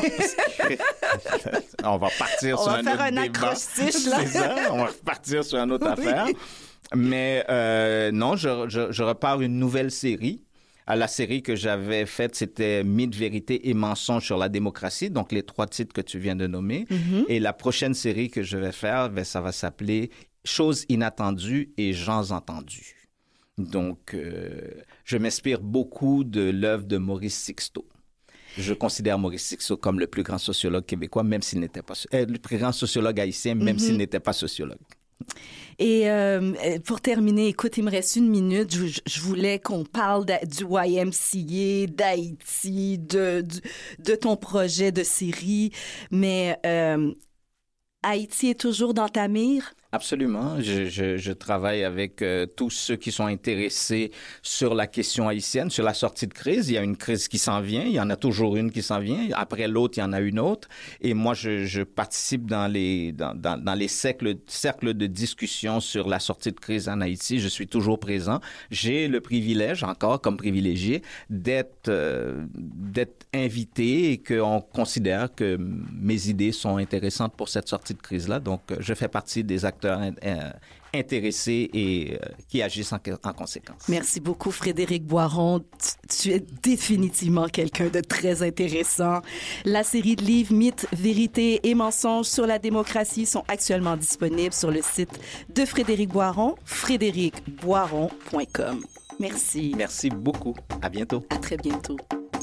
On va partir On sur va un faire autre un débat. acrostiche, là. C'est ça. On va repartir sur une autre oui. affaire. Mais euh, non, je, je, je repars une nouvelle série. À la série que j'avais faite, c'était Mythe, vérité et mensonge sur la démocratie, donc les trois titres que tu viens de nommer. Mm-hmm. Et la prochaine série que je vais faire, ben, ça va s'appeler Choses inattendues et gens entendus. Donc, euh, je m'inspire beaucoup de l'œuvre de Maurice Sixto. Je considère Maurice Sixto comme le plus grand sociologue québécois, même s'il n'était pas... Euh, le plus grand sociologue haïtien, même mm-hmm. s'il n'était pas sociologue. Et euh, pour terminer, écoute, il me reste une minute. Je, je voulais qu'on parle du Y M C A, d'Haïti, de, de, de ton projet de série. Mais euh, Haïti est toujours dans ta mire? Absolument. Je, je, je travaille avec euh, tous ceux qui sont intéressés sur la question haïtienne, sur la sortie de crise. Il y a une crise qui s'en vient. Il y en a toujours une qui s'en vient. Après l'autre, il y en a une autre. Et moi, je, je participe dans les, dans, dans, dans les cercles, cercles de discussion sur la sortie de crise en Haïti. Je suis toujours présent. J'ai le privilège, encore comme privilégié, d'être, euh, d'être invité et qu'on considère que mes idées sont intéressantes pour cette sortie de crise-là. Donc, je fais partie des acteurs intéressés et euh, qui agissent en, en conséquence. Merci beaucoup, Frédéric Boiron. Tu, tu es définitivement quelqu'un de très intéressant. La série de livres Mythes, vérité et mensonges sur la démocratie sont actuellement disponibles sur le site de Frédéric Boiron, frédéric boiron point com. Merci. Merci beaucoup. À bientôt. À très bientôt.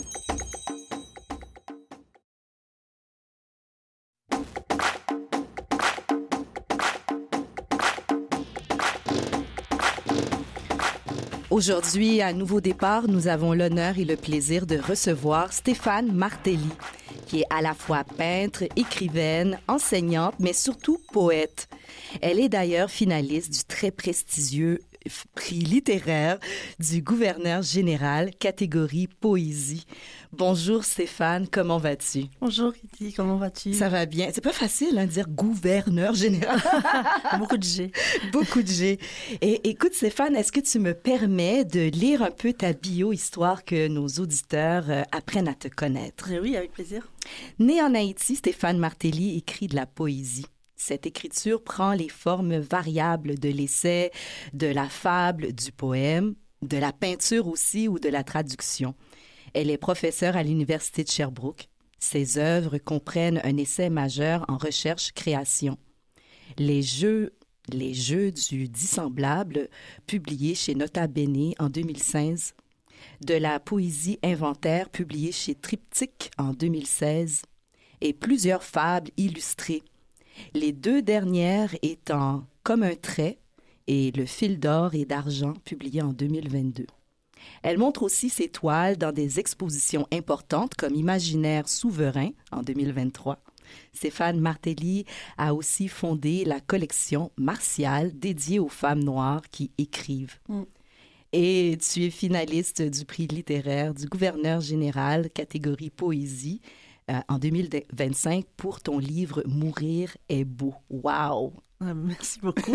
Aujourd'hui, à Nouveau Départ, nous avons l'honneur et le plaisir de recevoir Stéphane Martelly, qui est à la fois peintre, écrivaine, enseignante, mais surtout poète. Elle est d'ailleurs finaliste du très prestigieux prix littéraire du gouverneur général, catégorie poésie. Bonjour Stéphane, comment vas-tu? Bonjour Kitty, comment vas-tu? Ça va bien. C'est pas facile hein, de dire gouverneur général. Beaucoup de G. Beaucoup de G. Et écoute Stéphane, est-ce que tu me permets de lire un peu ta bio, histoire que nos auditeurs euh, apprennent à te connaître? Oui, avec plaisir. Né en Haïti, Stéphane Martelly écrit de la poésie. Cette écriture prend les formes variables de l'essai, de la fable, du poème, de la peinture aussi ou de la traduction. Elle est professeure à l'Université de Sherbrooke. Ses œuvres comprennent un essai majeur en recherche-création. Les jeux Les Jeux du dissemblable, publié chez Nota Bene en deux mille seize, de la poésie inventaire, publiée chez Triptyque en deux mille seize, et plusieurs fables illustrées, les deux dernières étant Comme un trait et Le fil d'or et d'argent, publié en deux mille vingt-deux. Elle montre aussi ses toiles dans des expositions importantes comme Imaginaire souverain en deux mille vingt-trois. Stéphane Martelly a aussi fondé la collection Martial dédiée aux femmes noires qui écrivent. Mm. Et tu es finaliste du prix littéraire du gouverneur général, catégorie poésie, euh, en deux mille vingt-cinq pour ton livre Mourir est beau. Wow! Merci beaucoup.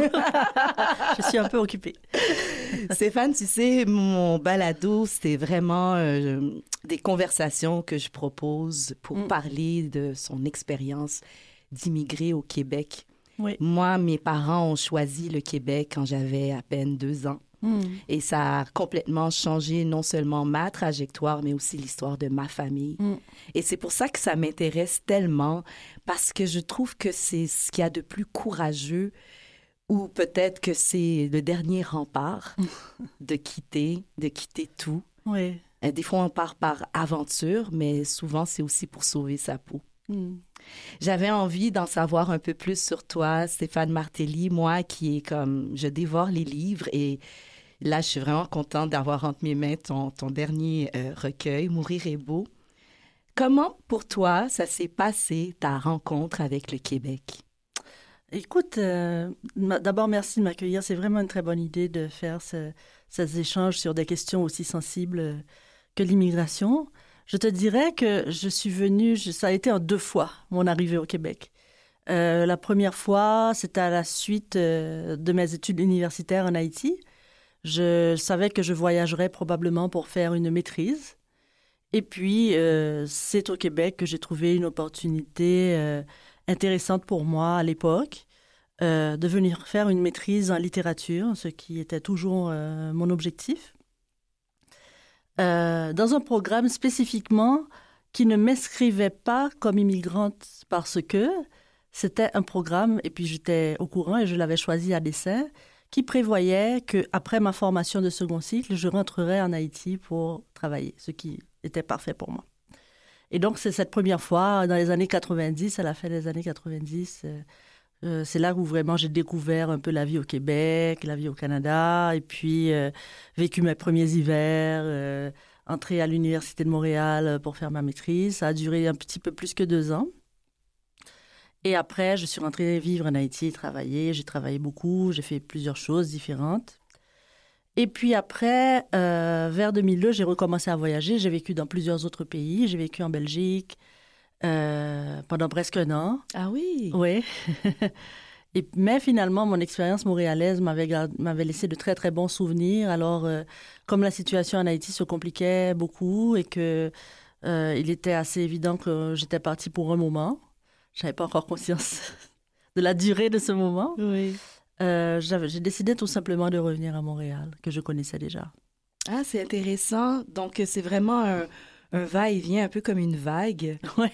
Je suis un peu occupée. Stéphane, tu sais, mon balado, c'est vraiment euh, des conversations que je propose pour mm. parler de son expérience d'immigrer au Québec. Oui. Moi, mes parents ont choisi le Québec quand j'avais à peine deux ans. Mm. Et ça a complètement changé non seulement ma trajectoire, mais aussi l'histoire de ma famille. Mm. Et c'est pour ça que ça m'intéresse tellement, parce que je trouve que c'est ce qu'il y a de plus courageux, ou peut-être que c'est le dernier rempart de quitter, de quitter tout. Oui. Des fois, on part par aventure, mais souvent, c'est aussi pour sauver sa peau. Mm. J'avais envie d'en savoir un peu plus sur toi, Stéphane Martelly, moi qui est comme, je dévore les livres et là, je suis vraiment contente d'avoir entre mes mains ton, ton dernier euh, recueil, Mourir est beau. Comment, pour toi, ça s'est passé, ta rencontre avec le Québec? Écoute, euh, d'abord, merci de m'accueillir. C'est vraiment une très bonne idée de faire ce, ces échanges sur des questions aussi sensibles que l'immigration. Je te dirais que je suis venue, je, ça a été en deux fois, mon arrivée au Québec. Euh, la première fois, c'était à la suite euh, de mes études universitaires en Haïti. Je savais que je voyagerais probablement pour faire une maîtrise. Et puis, euh, c'est au Québec que j'ai trouvé une opportunité euh, intéressante pour moi à l'époque, euh, de venir faire une maîtrise en littérature, ce qui était toujours euh, mon objectif. Euh, dans un programme spécifiquement qui ne m'inscrivait pas comme immigrante parce que c'était un programme, et puis j'étais au courant et je l'avais choisi à dessein, qui prévoyait qu'après ma formation de second cycle, je rentrerais en Haïti pour travailler, ce qui était parfait pour moi. Et donc, c'est cette première fois, dans les années quatre-vingt-dix, à la fin des années quatre-vingt-dix, euh, euh, c'est là où vraiment j'ai découvert un peu la vie au Québec, la vie au Canada, et puis euh, vécu mes premiers hivers, euh, entré à l'Université de Montréal pour faire ma maîtrise. Ça a duré un petit peu plus que deux ans. Et après, je suis rentrée vivre en Haïti et travailler. J'ai travaillé beaucoup, j'ai fait plusieurs choses différentes. Et puis après, euh, vers deux mille deux, j'ai recommencé à voyager. J'ai vécu dans plusieurs autres pays. J'ai vécu en Belgique euh, pendant presque un an. Ah oui? Oui. Et, mais finalement, mon expérience montréalaise m'avait, m'avait laissé de très, très bons souvenirs. Alors, euh, comme la situation en Haïti se compliquait beaucoup et que euh, il était assez évident que j'étais partie pour un moment, je n'avais pas encore conscience de la durée de ce moment. Oui. Euh, j'avais, j'ai décidé tout simplement de revenir à Montréal, que je connaissais déjà. Ah, c'est intéressant. Donc, c'est vraiment un, un va-et-vient, un peu comme une vague. Oui.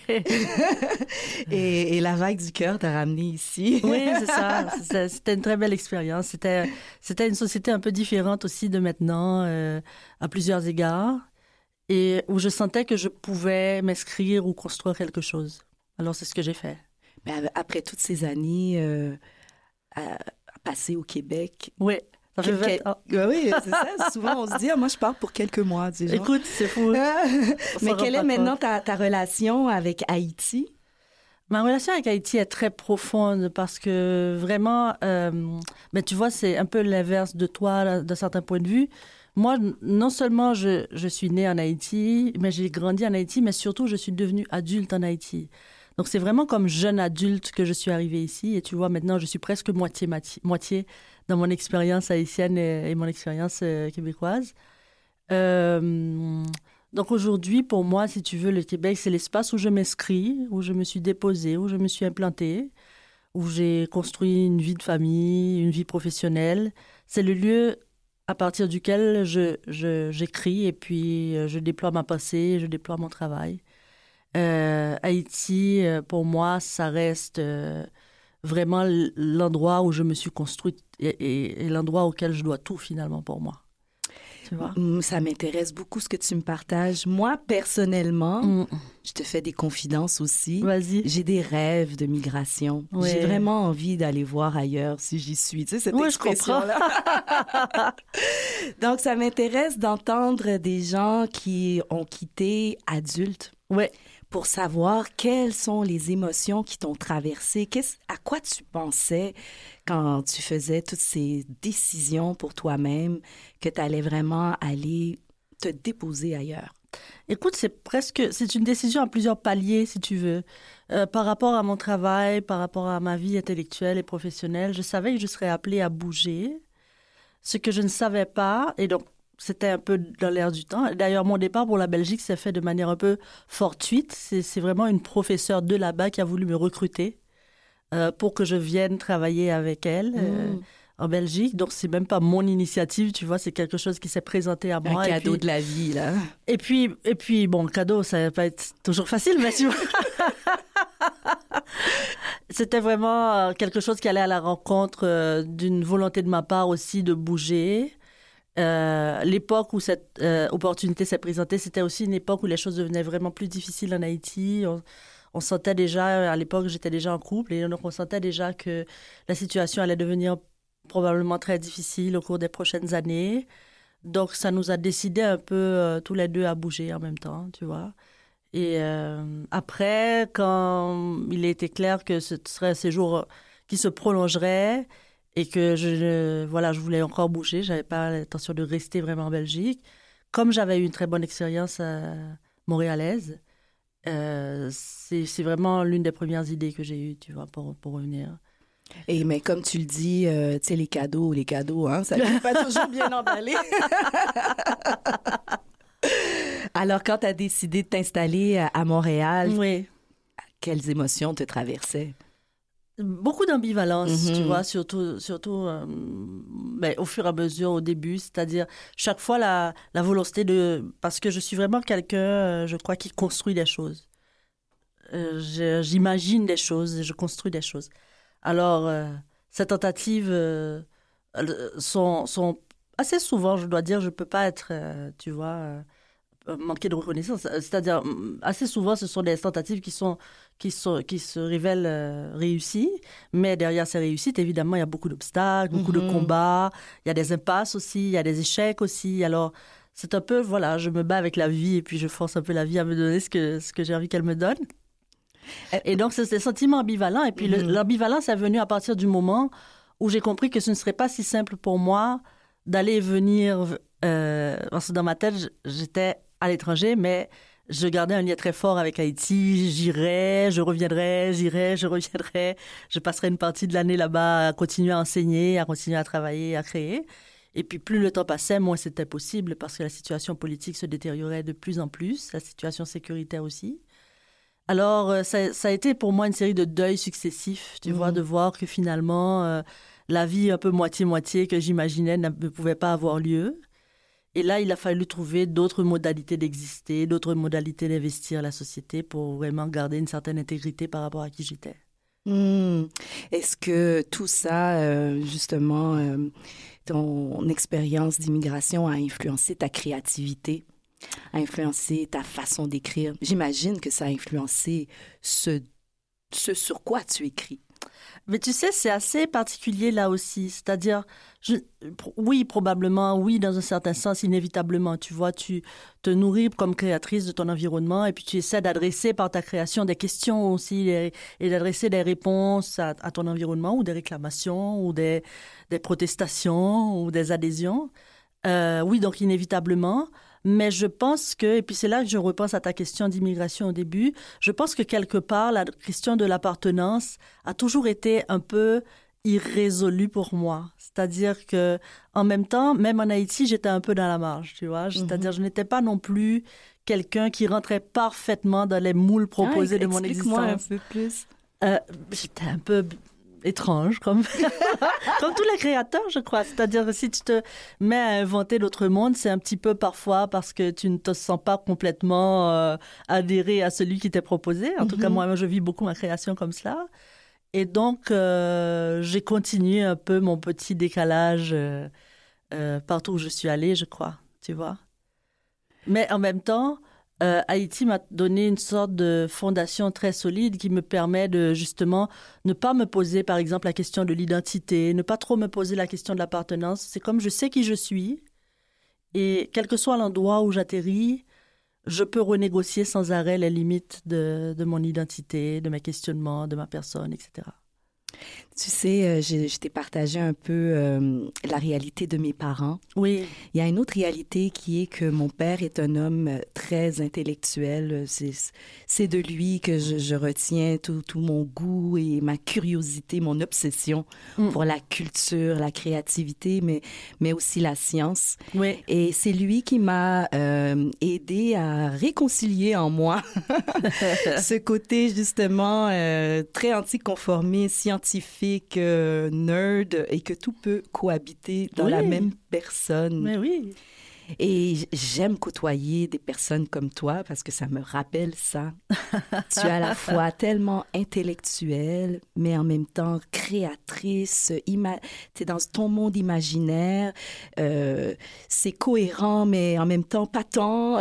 et, et la vague du cœur t'a ramené ici. Oui, c'est ça. C'était, c'était une très belle expérience. C'était, c'était une société un peu différente aussi de maintenant, euh, à plusieurs égards, et où je sentais que je pouvais m'inscrire ou construire quelque chose. Alors, c'est ce que j'ai fait. Mais après toutes ces années euh, à, à passer au Québec... Oui, ça fait vingt ans. Oui, c'est ça. Souvent, on se dit, ah, moi, je pars pour quelques mois. Déjà. Écoute, c'est fou. Mais quelle est maintenant ta, ta relation avec Haïti? Ma relation avec Haïti est très profonde parce que vraiment, euh, ben, tu vois, c'est un peu l'inverse de toi d'un certain point de vue. Moi, non seulement je, je suis née en Haïti, mais j'ai grandi en Haïti, mais surtout, je suis devenue adulte en Haïti. Donc, c'est vraiment comme jeune adulte que je suis arrivée ici. Et tu vois, maintenant, je suis presque moitié, moitié dans mon expérience haïtienne et, et mon expérience euh, québécoise. Euh, donc, aujourd'hui, pour moi, si tu veux, le Québec, c'est l'espace où je m'inscris, où je me suis déposée, où je me suis implantée, où j'ai construit une vie de famille, une vie professionnelle. C'est le lieu à partir duquel je, je, j'écris et puis je déploie ma pensée, je déploie mon travail. Euh, Haïti, pour moi, ça reste euh, vraiment l'endroit où je me suis construite et, et, et l'endroit auquel je dois tout finalement pour moi. Tu vois? Ça m'intéresse beaucoup ce que tu me partages. Moi, personnellement, mm. je te fais des confidences aussi. Vas-y. J'ai des rêves de migration. Ouais. J'ai vraiment envie d'aller voir ailleurs si j'y suis. Tu sais, cette oui, expression-là. Donc, ça m'intéresse d'entendre des gens qui ont quitté adultes. Ouais. Pour savoir quelles sont les émotions qui t'ont traversé. Qu'est-ce, à quoi tu pensais quand tu faisais toutes ces décisions pour toi-même, que tu allais vraiment aller te déposer ailleurs? Écoute, c'est presque, c'est une décision à plusieurs paliers, si tu veux. Euh, par rapport à mon travail, par rapport à ma vie intellectuelle et professionnelle, je savais que je serais appelée à bouger. Ce que je ne savais pas, et donc, c'était un peu dans l'air du temps. D'ailleurs, mon départ pour la Belgique s'est fait de manière un peu fortuite. C'est, c'est vraiment une professeure de là-bas qui a voulu me recruter euh, pour que je vienne travailler avec elle mmh. euh, en Belgique. Donc, c'est même pas mon initiative, tu vois. C'est quelque chose qui s'est présenté à moi. Un cadeau puis, de la vie, là. Et puis, et puis bon, cadeau, ça va pas être toujours facile, mais tu vois. C'était vraiment quelque chose qui allait à la rencontre euh, d'une volonté de ma part aussi de bouger. Euh, l'époque où cette euh, opportunité s'est présentée, c'était aussi une époque où les choses devenaient vraiment plus difficiles en Haïti. On, on sentait déjà, à l'époque, j'étais déjà en couple, et donc on sentait déjà que la situation allait devenir probablement très difficile au cours des prochaines années. Donc, ça nous a décidé un peu euh, tous les deux à bouger en même temps, tu vois. Et euh, après, quand il était clair que ce serait un séjour qui se prolongerait, et que je, voilà, je voulais encore bouger. Je n'avais pas l'intention de rester vraiment en Belgique. Comme j'avais eu une très bonne expérience euh, montréalaise, euh, c'est, c'est vraiment l'une des premières idées que j'ai eues, tu vois, pour, pour revenir. Et mais comme tu le dis, euh, tu sais, les cadeaux, les cadeaux, hein, ça n'est pas toujours bien emballé. Alors, quand tu as décidé de t'installer à Montréal, oui. quelles émotions te traversaient? Beaucoup d'ambivalence, mm-hmm. tu vois, surtout, surtout euh, ben, au fur et à mesure, au début, c'est-à-dire chaque fois la, la volonté de... Parce que je suis vraiment quelqu'un, euh, je crois, qui construit des choses. Euh, je, j'imagine des choses et je construis des choses. Alors, euh, ces tentatives euh, sont, sont assez souvent, je dois dire, je ne peux pas être, euh, tu vois... Euh, manquer de reconnaissance, c'est-à-dire assez souvent ce sont des tentatives qui sont qui sont qui se révèlent euh, réussies, mais derrière ces réussites évidemment il y a beaucoup d'obstacles, beaucoup mm-hmm. de combats, il y a des impasses aussi, il y a des échecs aussi. Alors c'est un peu voilà, je me bats avec la vie et puis je force un peu la vie à me donner ce que ce que j'ai envie qu'elle me donne. Et donc c'est des sentiments ambivalents et puis mm-hmm. le, l'ambivalence est venue à partir du moment où j'ai compris que ce ne serait pas si simple pour moi d'aller et venir euh, parce que dans ma tête j'étais à l'étranger, mais je gardais un lien très fort avec Haïti. J'irais, je reviendrais, j'irais, je reviendrais. Je passerais une partie de l'année là-bas à continuer à enseigner, à continuer à travailler, à créer. Et puis, plus le temps passait, moins c'était possible parce que la situation politique se détériorait de plus en plus, la situation sécuritaire aussi. Alors, ça, ça a été pour moi une série de deuils successifs, tu mmh. vois, de voir que finalement, euh, la vie un peu moitié-moitié que j'imaginais ne pouvait pas avoir lieu. Et là, il a fallu trouver d'autres modalités d'exister, d'autres modalités d'investir la société pour vraiment garder une certaine intégrité par rapport à qui j'étais. Mmh. Est-ce que tout ça, euh, justement, euh, ton expérience d'immigration a influencé ta créativité, a influencé ta façon d'écrire? J'imagine que ça a influencé ce, ce sur quoi tu écris. Mais tu sais, c'est assez particulier là aussi. C'est-à-dire, je, oui, probablement, oui, dans un certain sens, inévitablement. Tu vois, tu te nourris comme créatrice de ton environnement et puis tu essaies d'adresser par ta création des questions aussi et, et d'adresser des réponses à, à ton environnement ou des réclamations ou des, des protestations ou des adhésions. Euh, oui, donc inévitablement. Mais je pense que, et puis c'est là que je repense à ta question d'immigration au début, je pense que quelque part, la question de l'appartenance a toujours été un peu irrésolue pour moi. C'est-à-dire que, en même temps, même en Haïti, j'étais un peu dans la marge, tu vois. C'est-à-dire, mm-hmm. je n'étais pas non plus quelqu'un qui rentrait parfaitement dans les moules proposés ah, de mon existence. Explique-moi un peu plus. Euh, j'étais un peu étrange, comme, comme tous les créateurs, je crois. C'est-à-dire, si tu te mets à inventer l'autre monde, c'est un petit peu parfois parce que tu ne te sens pas complètement euh, adhéré à celui qui t'est proposé. En mm-hmm. tout cas, moi, je vis beaucoup ma création comme cela. Et donc, euh, j'ai continué un peu mon petit décalage euh, euh, partout où je suis allée, je crois, tu vois. Mais en même temps, euh, Haïti m'a donné une sorte de fondation très solide qui me permet de justement ne pas me poser, par exemple, la question de l'identité, ne pas trop me poser la question de l'appartenance. C'est comme je sais qui je suis et quel que soit l'endroit où j'atterris, je peux renégocier sans arrêt les limites de, de mon identité, de mes questionnements, de ma personne, et cetera. Tu sais, euh, je, je t'ai partagé un peu euh, la réalité de mes parents. Oui. Il y a une autre réalité qui est que mon père est un homme très intellectuel. C'est, c'est de lui que je, je retiens tout, tout mon goût et ma curiosité, mon obsession mm. pour la culture, la créativité, mais, mais aussi la science. Oui. Et c'est lui qui m'a euh, aidé à réconcilier en moi ce côté justement euh, très anticonformiste, scientifique, Euh, nerd, et que tout peut cohabiter dans oui. la même personne. Mais oui. Et j'aime côtoyer des personnes comme toi parce que ça me rappelle ça. Tu es à la fois tellement intellectuelle, mais en même temps créatrice. Ima- tu es dans ton monde imaginaire. Euh, c'est cohérent, mais en même temps pas tant.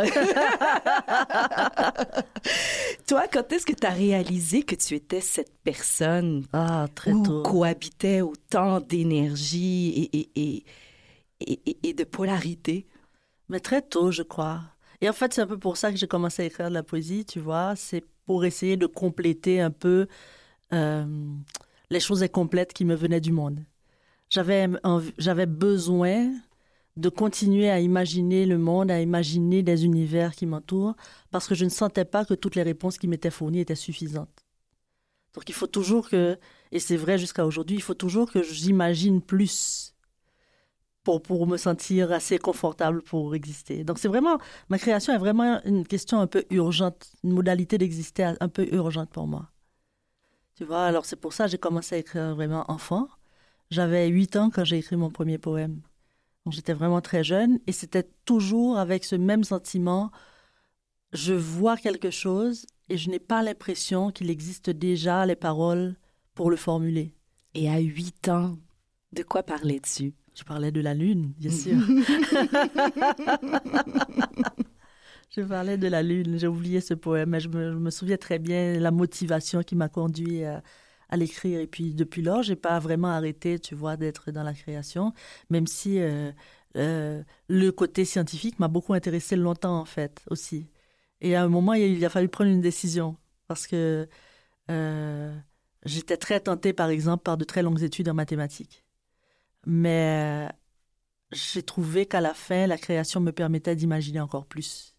Toi, quand est-ce que tu as réalisé que tu étais cette personne ah, très où tôt. cohabitait autant d'énergie et, et, et, et, et de polarité? Mais très tôt, je crois. Et en fait, c'est un peu pour ça que j'ai commencé à écrire de la poésie, tu vois. C'est pour essayer de compléter un peu euh, les choses incomplètes qui me venaient du monde. J'avais, j'avais besoin de continuer à imaginer le monde, à imaginer des univers qui m'entourent, parce que je ne sentais pas que toutes les réponses qui m'étaient fournies étaient suffisantes. Donc il faut toujours que, et c'est vrai jusqu'à aujourd'hui, il faut toujours que j'imagine plus pour, pour me sentir assez confortable pour exister. Donc c'est vraiment, ma création est vraiment une question un peu urgente, une modalité d'exister un peu urgente pour moi. Tu vois, alors c'est pour ça que j'ai commencé à écrire vraiment enfant. J'avais huit ans quand j'ai écrit mon premier poème. Donc j'étais vraiment très jeune et c'était toujours avec ce même sentiment. Je vois quelque chose et je n'ai pas l'impression qu'il existe déjà les paroles pour le formuler. Et à huit ans, de quoi parlais-tu? Je parlais de la lune, bien sûr. Je parlais de la lune. J'ai oublié ce poème, mais je me, je me souviens très bien la motivation qui m'a conduit à, à l'écrire. Et puis, depuis lors, je n'ai pas vraiment arrêté, tu vois, d'être dans la création, même si euh, euh, le côté scientifique m'a beaucoup intéressé longtemps, en fait, aussi. Et à un moment, il a fallu prendre une décision parce que euh, j'étais très tentée, par exemple, par de très longues études en mathématiques. Mais j'ai trouvé qu'à la fin, la création me permettait d'imaginer encore plus.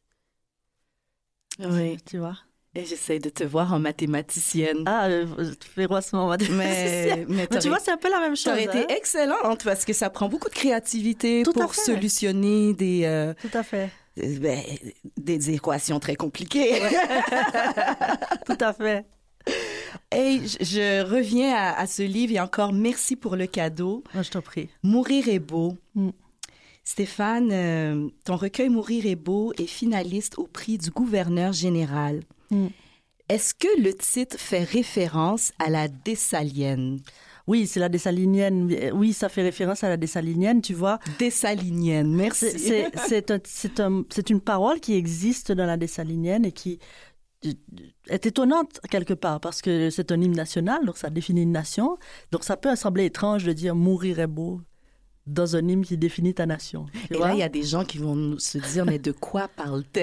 Oui. Tu vois? Et j'essaie de te voir en mathématicienne. Ah, euh, férocement mathématicienne. Mais, mais, mais tu vois, c'est un peu la même chose. Tu aurais hein? été excellente parce que ça prend beaucoup de créativité Tout pour solutionner des... Euh, Tout à fait. Ben, des équations très compliquées. Ouais. Tout à fait. Hey, je, je reviens à, à ce livre et encore merci pour le cadeau. Moi, je t'en prie. Mourir est beau. Mm. Stéphane, euh, ton recueil Mourir est beau est finaliste au prix du gouverneur général. Mm. Est-ce que le titre fait référence à la Dessalinienne? Oui, c'est la dessalinienne. Oui, ça fait référence à la dessalinienne, tu vois. Dessalinienne, merci. C'est, c'est, c'est, un, c'est, un, c'est une parole qui existe dans la dessalinienne et qui est étonnante quelque part parce que c'est un hymne national, donc ça définit une nation. Donc ça peut sembler étrange de dire « mourir est beau » dans un hymne qui définit ta nation. Et là, il y a des gens qui vont se dire « mais de quoi parle-t-elle »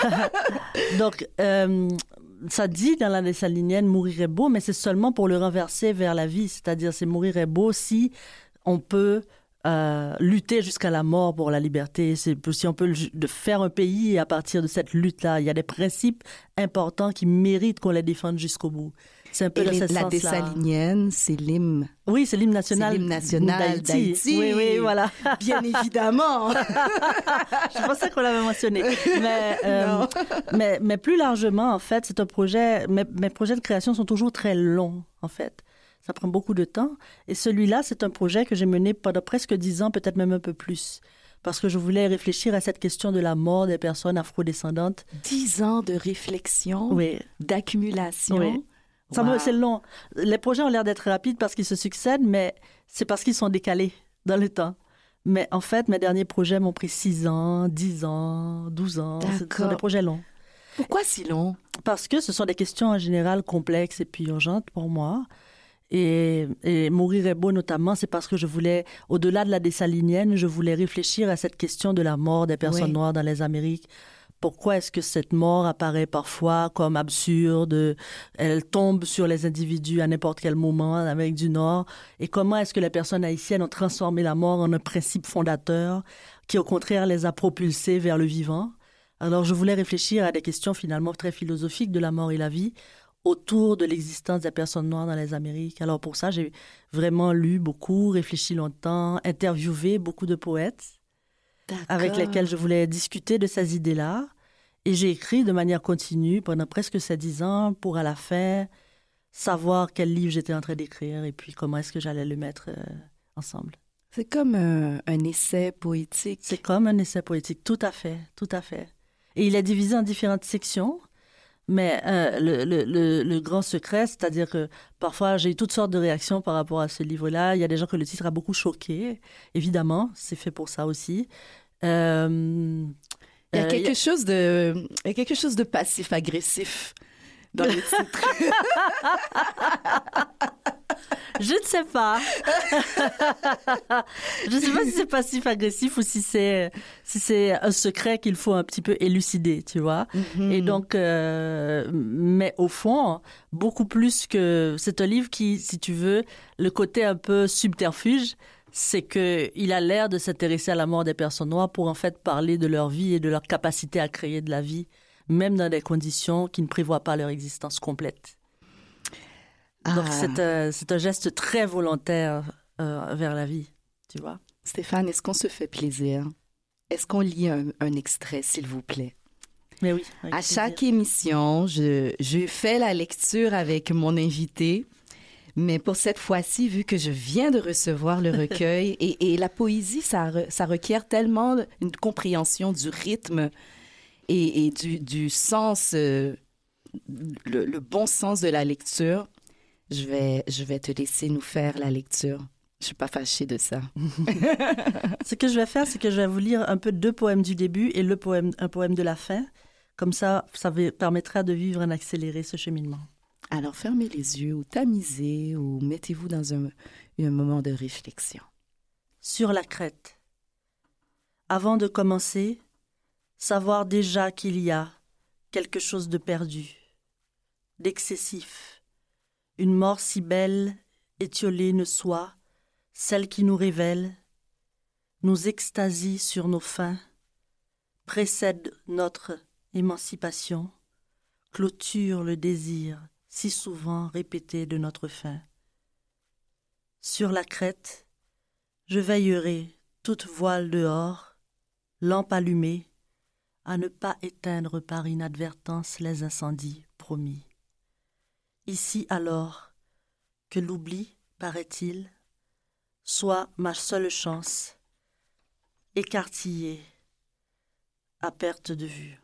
Donc, euh, ça dit dans la dessalinienne « mourir est beau », mais c'est seulement pour le renverser vers la vie. C'est-à-dire, c'est « mourir est beau » si on peut euh, lutter jusqu'à la mort pour la liberté. C'est si on peut de faire un pays à partir de cette lutte-là. Il y a des principes importants qui méritent qu'on les défende jusqu'au bout. C'est un peu dans les, ce la sens-là. Dessalinienne, c'est l'hymne. Oui, c'est l'hymne national, c'est l'hymne national d'Haïti. d'Haïti. Oui, oui, voilà. Bien évidemment. Je pensais qu'on l'avait mentionné. Mais, euh, mais, mais plus largement, en fait, c'est un projet... Mes, mes projets de création sont toujours très longs, en fait. Ça prend beaucoup de temps. Et celui-là, c'est un projet que j'ai mené pendant presque dix ans, peut-être même un peu plus. Parce que je voulais réfléchir à cette question de la mort des personnes afrodescendantes. Dix ans de réflexion, oui. d'accumulation. Oui. Ça Wow. me, c'est long. Les projets ont l'air d'être rapides parce qu'ils se succèdent, mais c'est parce qu'ils sont décalés dans le temps. Mais en fait, mes derniers projets m'ont pris six ans, dix ans, douze ans. Ce sont D'accord. des projets longs. Pourquoi si long? Parce que ce sont des questions en général complexes et puis urgentes pour moi. Et, et Mourir est beau notamment, c'est parce que je voulais, au-delà de la dessalinienne, je voulais réfléchir à cette question de la mort des personnes Oui. noires dans les Amériques. Pourquoi est-ce que cette mort apparaît parfois comme absurde? Elle tombe sur les individus à n'importe quel moment en Amérique du Nord. Et comment est-ce que les personnes haïtiennes ont transformé la mort en un principe fondateur qui, au contraire, les a propulsés vers le vivant? Alors, je voulais réfléchir à des questions finalement très philosophiques de la mort et la vie autour de l'existence des personnes noires dans les Amériques. Alors, pour ça, j'ai vraiment lu beaucoup, réfléchi longtemps, interviewé beaucoup de poètes avec lesquels je voulais discuter de ces idées-là. Et j'ai écrit de manière continue pendant presque ces dix ans pour, à la fin, savoir quel livre j'étais en train d'écrire et puis comment est-ce que j'allais le mettre euh, ensemble. C'est comme un, un essai poétique. C'est comme un essai poétique, tout à fait, tout à fait. Et il est divisé en différentes sections. Mais euh, le, le, le, le grand secret, c'est-à-dire que parfois j'ai eu toutes sortes de réactions par rapport à ce livre-là. Il y a des gens que le titre a beaucoup choqué. Évidemment, c'est fait pour ça aussi. Euh, Il y a euh, quelque il y a- chose de, il y a quelque chose de passif-agressif dans le titre. Je ne sais pas. Je ne sais pas si c'est passif-agressif ou si c'est si c'est un secret qu'il faut un petit peu élucider, tu vois. Mhm. Et donc, euh, mais au fond, beaucoup plus que... C'est un livre qui, si tu veux, le côté un peu subterfuge, c'est qu'il a l'air de s'intéresser à la mort des personnes noires pour en fait parler de leur vie et de leur capacité à créer de la vie, même dans des conditions qui ne prévoient pas leur existence complète. Donc, Ah. c'est un, c'est un geste très volontaire euh, vers la vie, tu vois. Stéphane, est-ce qu'on se fait plaisir? Est-ce qu'on lit un, un extrait, s'il vous plaît? Mais oui. avec À plaisir. chaque émission, je, je fais la lecture avec mon invité. Mais pour cette fois-ci, vu que je viens de recevoir le recueil, et, et la poésie, ça, re- ça requiert tellement une compréhension du rythme et, et du, du sens, euh, le, le bon sens de la lecture, je vais, je vais te laisser nous faire la lecture. Je suis pas fâchée de ça. Ce que je vais faire, c'est que je vais vous lire un peu deux poèmes du début et le poème, un poème de la fin. Comme ça, ça va- permettra de vivre en accéléré ce cheminement. Alors, fermez les yeux ou tamisez ou mettez-vous dans un, un moment de réflexion. Sur la crête. Avant de commencer, savoir déjà qu'il y a quelque chose de perdu, d'excessif. Une mort si belle, étiolée ne soit, celle qui nous révèle, nous extasie sur nos fins, précède notre émancipation, clôture le désir si souvent répété de notre fin. Sur la crête, je veillerai, toute voile dehors, lampe allumée, à ne pas éteindre par inadvertance les incendies promis. Ici alors, que l'oubli, paraît-il, soit ma seule chance, écartillée, à perte de vue.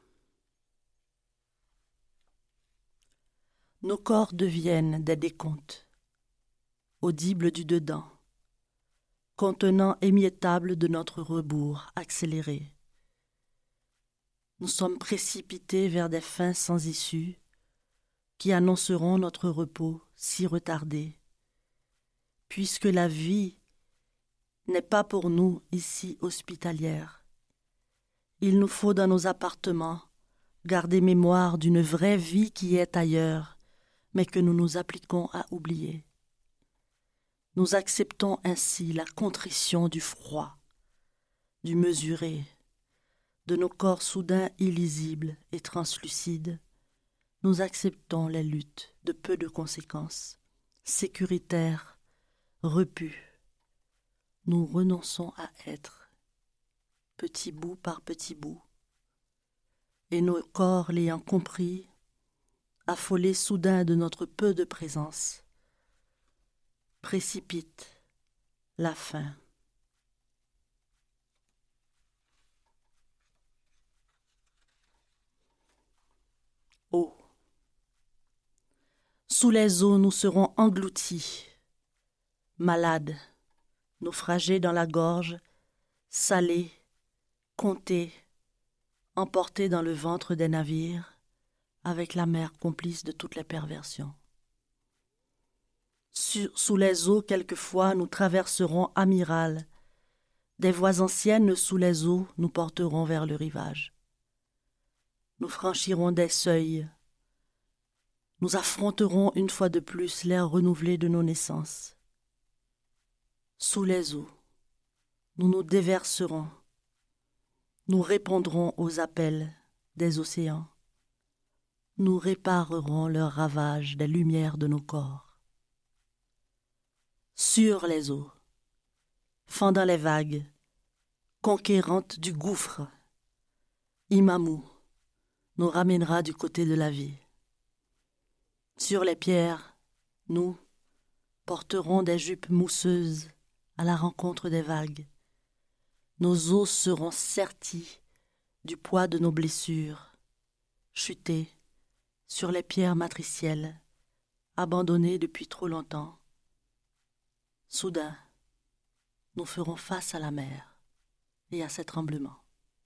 Nos corps deviennent des décomptes, audibles du dedans, contenant émiettables de notre rebours accéléré. Nous sommes précipités vers des fins sans issue qui annonceront notre repos si retardé, puisque la vie n'est pas pour nous ici hospitalière. Il nous faut dans nos appartements garder mémoire d'une vraie vie qui est ailleurs, mais que nous nous appliquons à oublier. Nous acceptons ainsi la contrition du froid, du mesuré, de nos corps soudain illisibles et translucides. Nous acceptons les luttes de peu de conséquences, sécuritaires, repus. Nous renonçons à être, petit bout par petit bout, et nos corps l'ayant compris, affolés soudain de notre peu de présence, précipitent la fin. Oh, Sous les eaux, nous serons engloutis, malades, naufragés dans la gorge, salés, comptés, emportés dans le ventre des navires, avec la mer complice de toutes les perversions. Sur, sous les eaux, quelquefois, nous traverserons amiral. Des voies anciennes sous les eaux nous porteront vers le rivage. Nous franchirons des seuils. Nous affronterons une fois de plus l'air renouvelé de nos naissances. Sous les eaux, nous nous déverserons. Nous répondrons aux appels des océans. Nous réparerons leurs ravages des lumières de nos corps. Sur les eaux, fendant les vagues, conquérantes du gouffre, Imamou nous ramènera du côté de la vie. Sur les pierres, nous porterons des jupes mousseuses à la rencontre des vagues. Nos os seront sertis du poids de nos blessures, chutés sur les pierres matricielles, abandonnées depuis trop longtemps. Soudain, nous ferons face à la mer et à ses tremblements.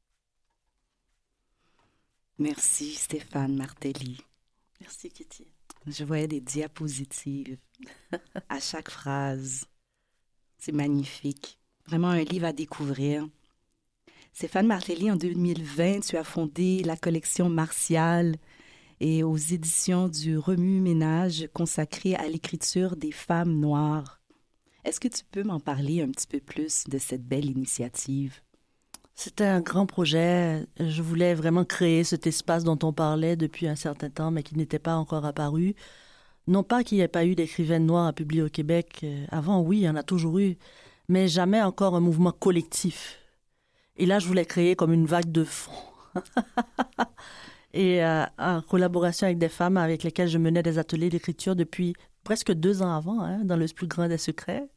Merci Stéphane Martelly. Merci Kitty. Je voyais des diapositives à chaque phrase. C'est magnifique. Vraiment un livre à découvrir. Stéphane Martelly, en deux mille vingt, tu as fondé la collection Martial et aux éditions du Remue-Ménage consacrée à l'écriture des femmes noires. Est-ce que tu peux m'en parler un petit peu plus de cette belle initiative? C'était un grand projet. Je voulais vraiment créer cet espace dont on parlait depuis un certain temps, mais qui n'était pas encore apparu. Non pas qu'il n'y ait pas eu d'écrivaines noires à publier au Québec. Avant, oui, il y en a toujours eu, mais jamais encore un mouvement collectif. Et là, je voulais créer comme une vague de fond. Et euh, en collaboration avec des femmes avec lesquelles je menais des ateliers d'écriture depuis presque deux ans avant, hein, dans le plus grand des secrets.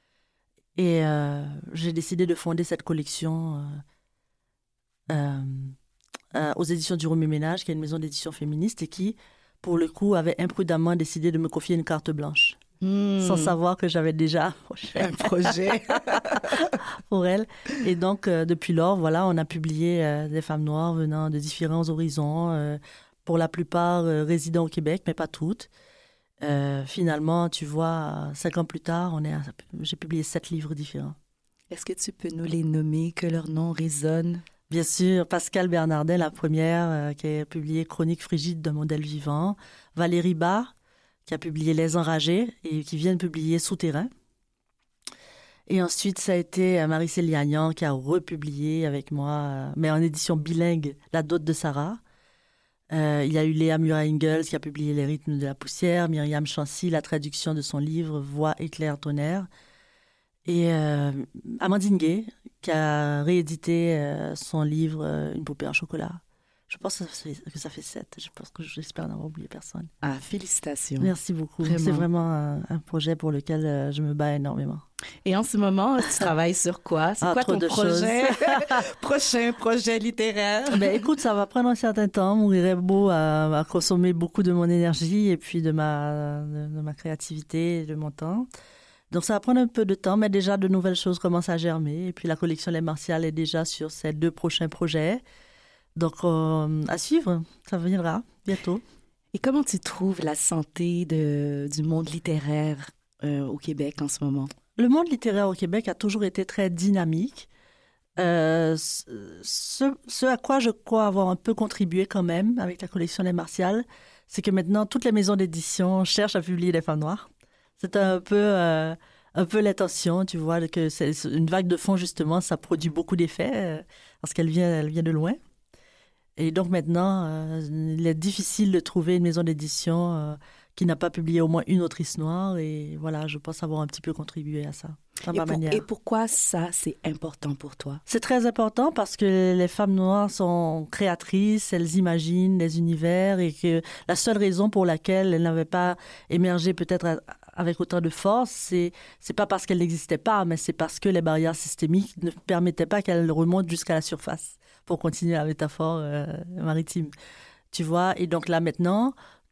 Et euh, j'ai décidé de fonder cette collection euh, euh, euh, aux éditions du Remue-Ménage, qui est une maison d'édition féministe et qui, pour le coup, avait imprudemment décidé de me confier une carte blanche, mmh. sans savoir que j'avais déjà un projet pour elle. Et donc, euh, depuis lors, voilà, on a publié euh, des femmes noires venant de différents horizons, euh, pour la plupart euh, résidant au Québec, mais pas toutes. Euh, finalement, tu vois, cinq ans plus tard, on est à, j'ai publié sept livres différents. Est-ce que tu peux nous les nommer, que leur nom résonne? Bien sûr, Pascale Bernardin, la première, euh, qui a publié Chronique frigide d'un modèle vivant. Valérie Barr, qui a publié Les Enragés et qui vient de publier Souterrain. Et ensuite, ça a été Marie-Céline Gagnon qui a republié avec moi, euh, mais en édition bilingue, La Dot de Sarah. Euh, il y a eu Léa Murat-Ingalls qui a publié Les rythmes de la poussière, Myriam Chancy, la traduction de son livre Voix, éclair, tonnerre, et euh, Amandine Gay qui a réédité euh, son livre euh, Une poupée en chocolat. Je pense que ça fait, que ça fait sept. Je pense que j'espère n'avoir oublié personne. Ah, félicitations. Merci beaucoup. Vraiment. C'est vraiment un, un projet pour lequel euh, je me bats énormément. Et en ce moment, tu travailles sur quoi? C'est ah, quoi ton projet? Prochain projet littéraire? Ben, écoute, ça va prendre un certain temps. Mon Irebo a, a consommé beaucoup de mon énergie et puis de ma, de, de ma créativité et de mon temps. Donc, ça va prendre un peu de temps, mais déjà, de nouvelles choses commencent à germer. Et puis, la collection Les Martiales est déjà sur ces deux prochains projets. Donc, euh, à suivre, ça viendra bientôt. Et comment tu trouves la santé de, du monde littéraire euh, au Québec en ce moment? Le monde littéraire au Québec a toujours été très dynamique. Euh, ce, ce à quoi je crois avoir un peu contribué quand même avec la collection Les Martiales, c'est que maintenant, toutes les maisons d'édition cherchent à publier des femmes noires. C'est un peu, euh, un peu l'intention, tu vois, que c'est une vague de fond, justement, ça produit beaucoup d'effets euh, parce qu'elle vient, elle vient de loin. Et donc maintenant, euh, il est difficile de trouver une maison d'édition euh, qui n'a pas publié au moins une autrice noire. Et voilà, je pense avoir un petit peu contribué à ça, à ma pour, manière. Et pourquoi ça, c'est important pour toi? C'est très important parce que les femmes noires sont créatrices, elles imaginent des univers et que la seule raison pour laquelle elles n'avaient pas émergé peut-être avec autant de force, c'est, c'est pas parce qu'elles n'existaient pas, mais c'est parce que les barrières systémiques ne permettaient pas qu'elles remontent jusqu'à la surface, pour continuer la métaphore euh, maritime. Tu vois, et donc là maintenant,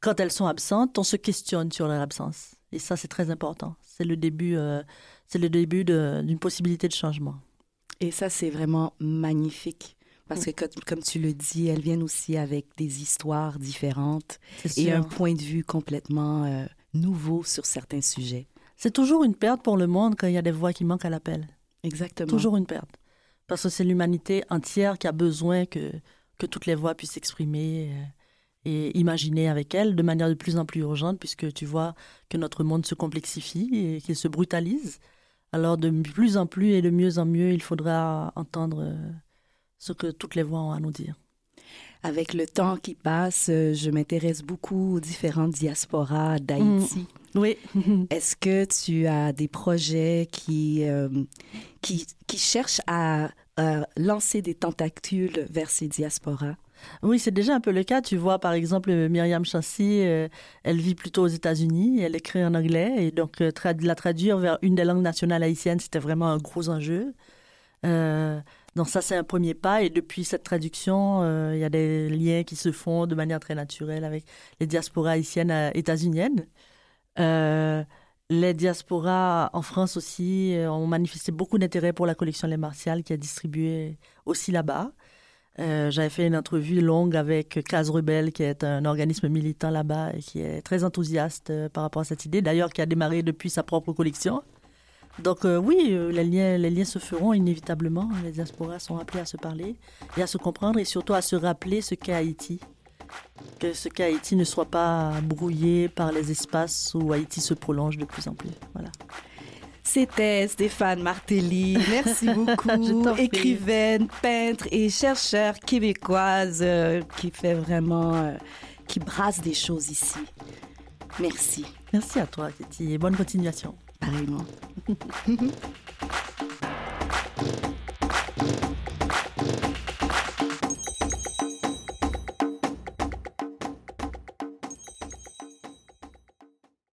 quand elles sont absentes, on se questionne sur leur absence. Et ça, c'est très important. C'est le début, euh, c'est le début de, d'une possibilité de changement. Et ça, c'est vraiment magnifique. Parce que, comme, comme tu le dis, elles viennent aussi avec des histoires différentes C'est et sûr. un point de vue complètement euh, nouveau sur certains sujets. C'est toujours une perte pour le monde quand il y a des voix qui manquent à l'appel. Exactement. Toujours une perte. Parce que c'est l'humanité entière qui a besoin que, que toutes les voix puissent s'exprimer euh, et imaginer avec elles de manière de plus en plus urgente, puisque tu vois que notre monde se complexifie et qu'il se brutalise. Alors de plus en plus et de mieux en mieux, il faudra entendre euh, ce que toutes les voix ont à nous dire. Avec le temps qui passe, euh, je m'intéresse beaucoup aux différentes diasporas d'Haïti. Mmh. Oui. Est-ce que tu as des projets qui, euh, qui, qui cherchent à euh, lancer des tentacules vers ces diasporas? Oui, c'est déjà un peu le cas. Tu vois, par exemple, Myriam Chancy, euh, elle vit plutôt aux États-Unis, elle écrit en anglais, et donc euh, trad- la traduire vers une des langues nationales haïtiennes, c'était vraiment un gros enjeu. Euh, donc ça, c'est un premier pas, et depuis cette traduction, euh, il y a des liens qui se font de manière très naturelle avec les diasporas haïtiennes euh, états-uniennes. Euh, les diasporas en France aussi euh, ont manifesté beaucoup d'intérêt pour la collection Les Martiales qui est distribuée aussi là-bas. Euh, j'avais fait une entrevue longue avec Case Rebelle, qui est un organisme militant là-bas et qui est très enthousiaste euh, par rapport à cette idée, d'ailleurs qui a démarré depuis sa propre collection. Donc euh, oui, euh, les liens, les liens se feront inévitablement. Les diasporas sont appelés à se parler et à se comprendre et surtout à se rappeler ce qu'est Haïti. Que ce qu'est Haïti ne soit pas brouillé par les espaces où Haïti se prolonge de plus en plus. Voilà. C'était Stéphane Martelly. Merci beaucoup. Écrivaine, peintre et chercheur québécoise euh, qui fait vraiment, euh, qui brasse des choses ici. Merci. Merci à toi, Katie, et bonne continuation. Pareillement.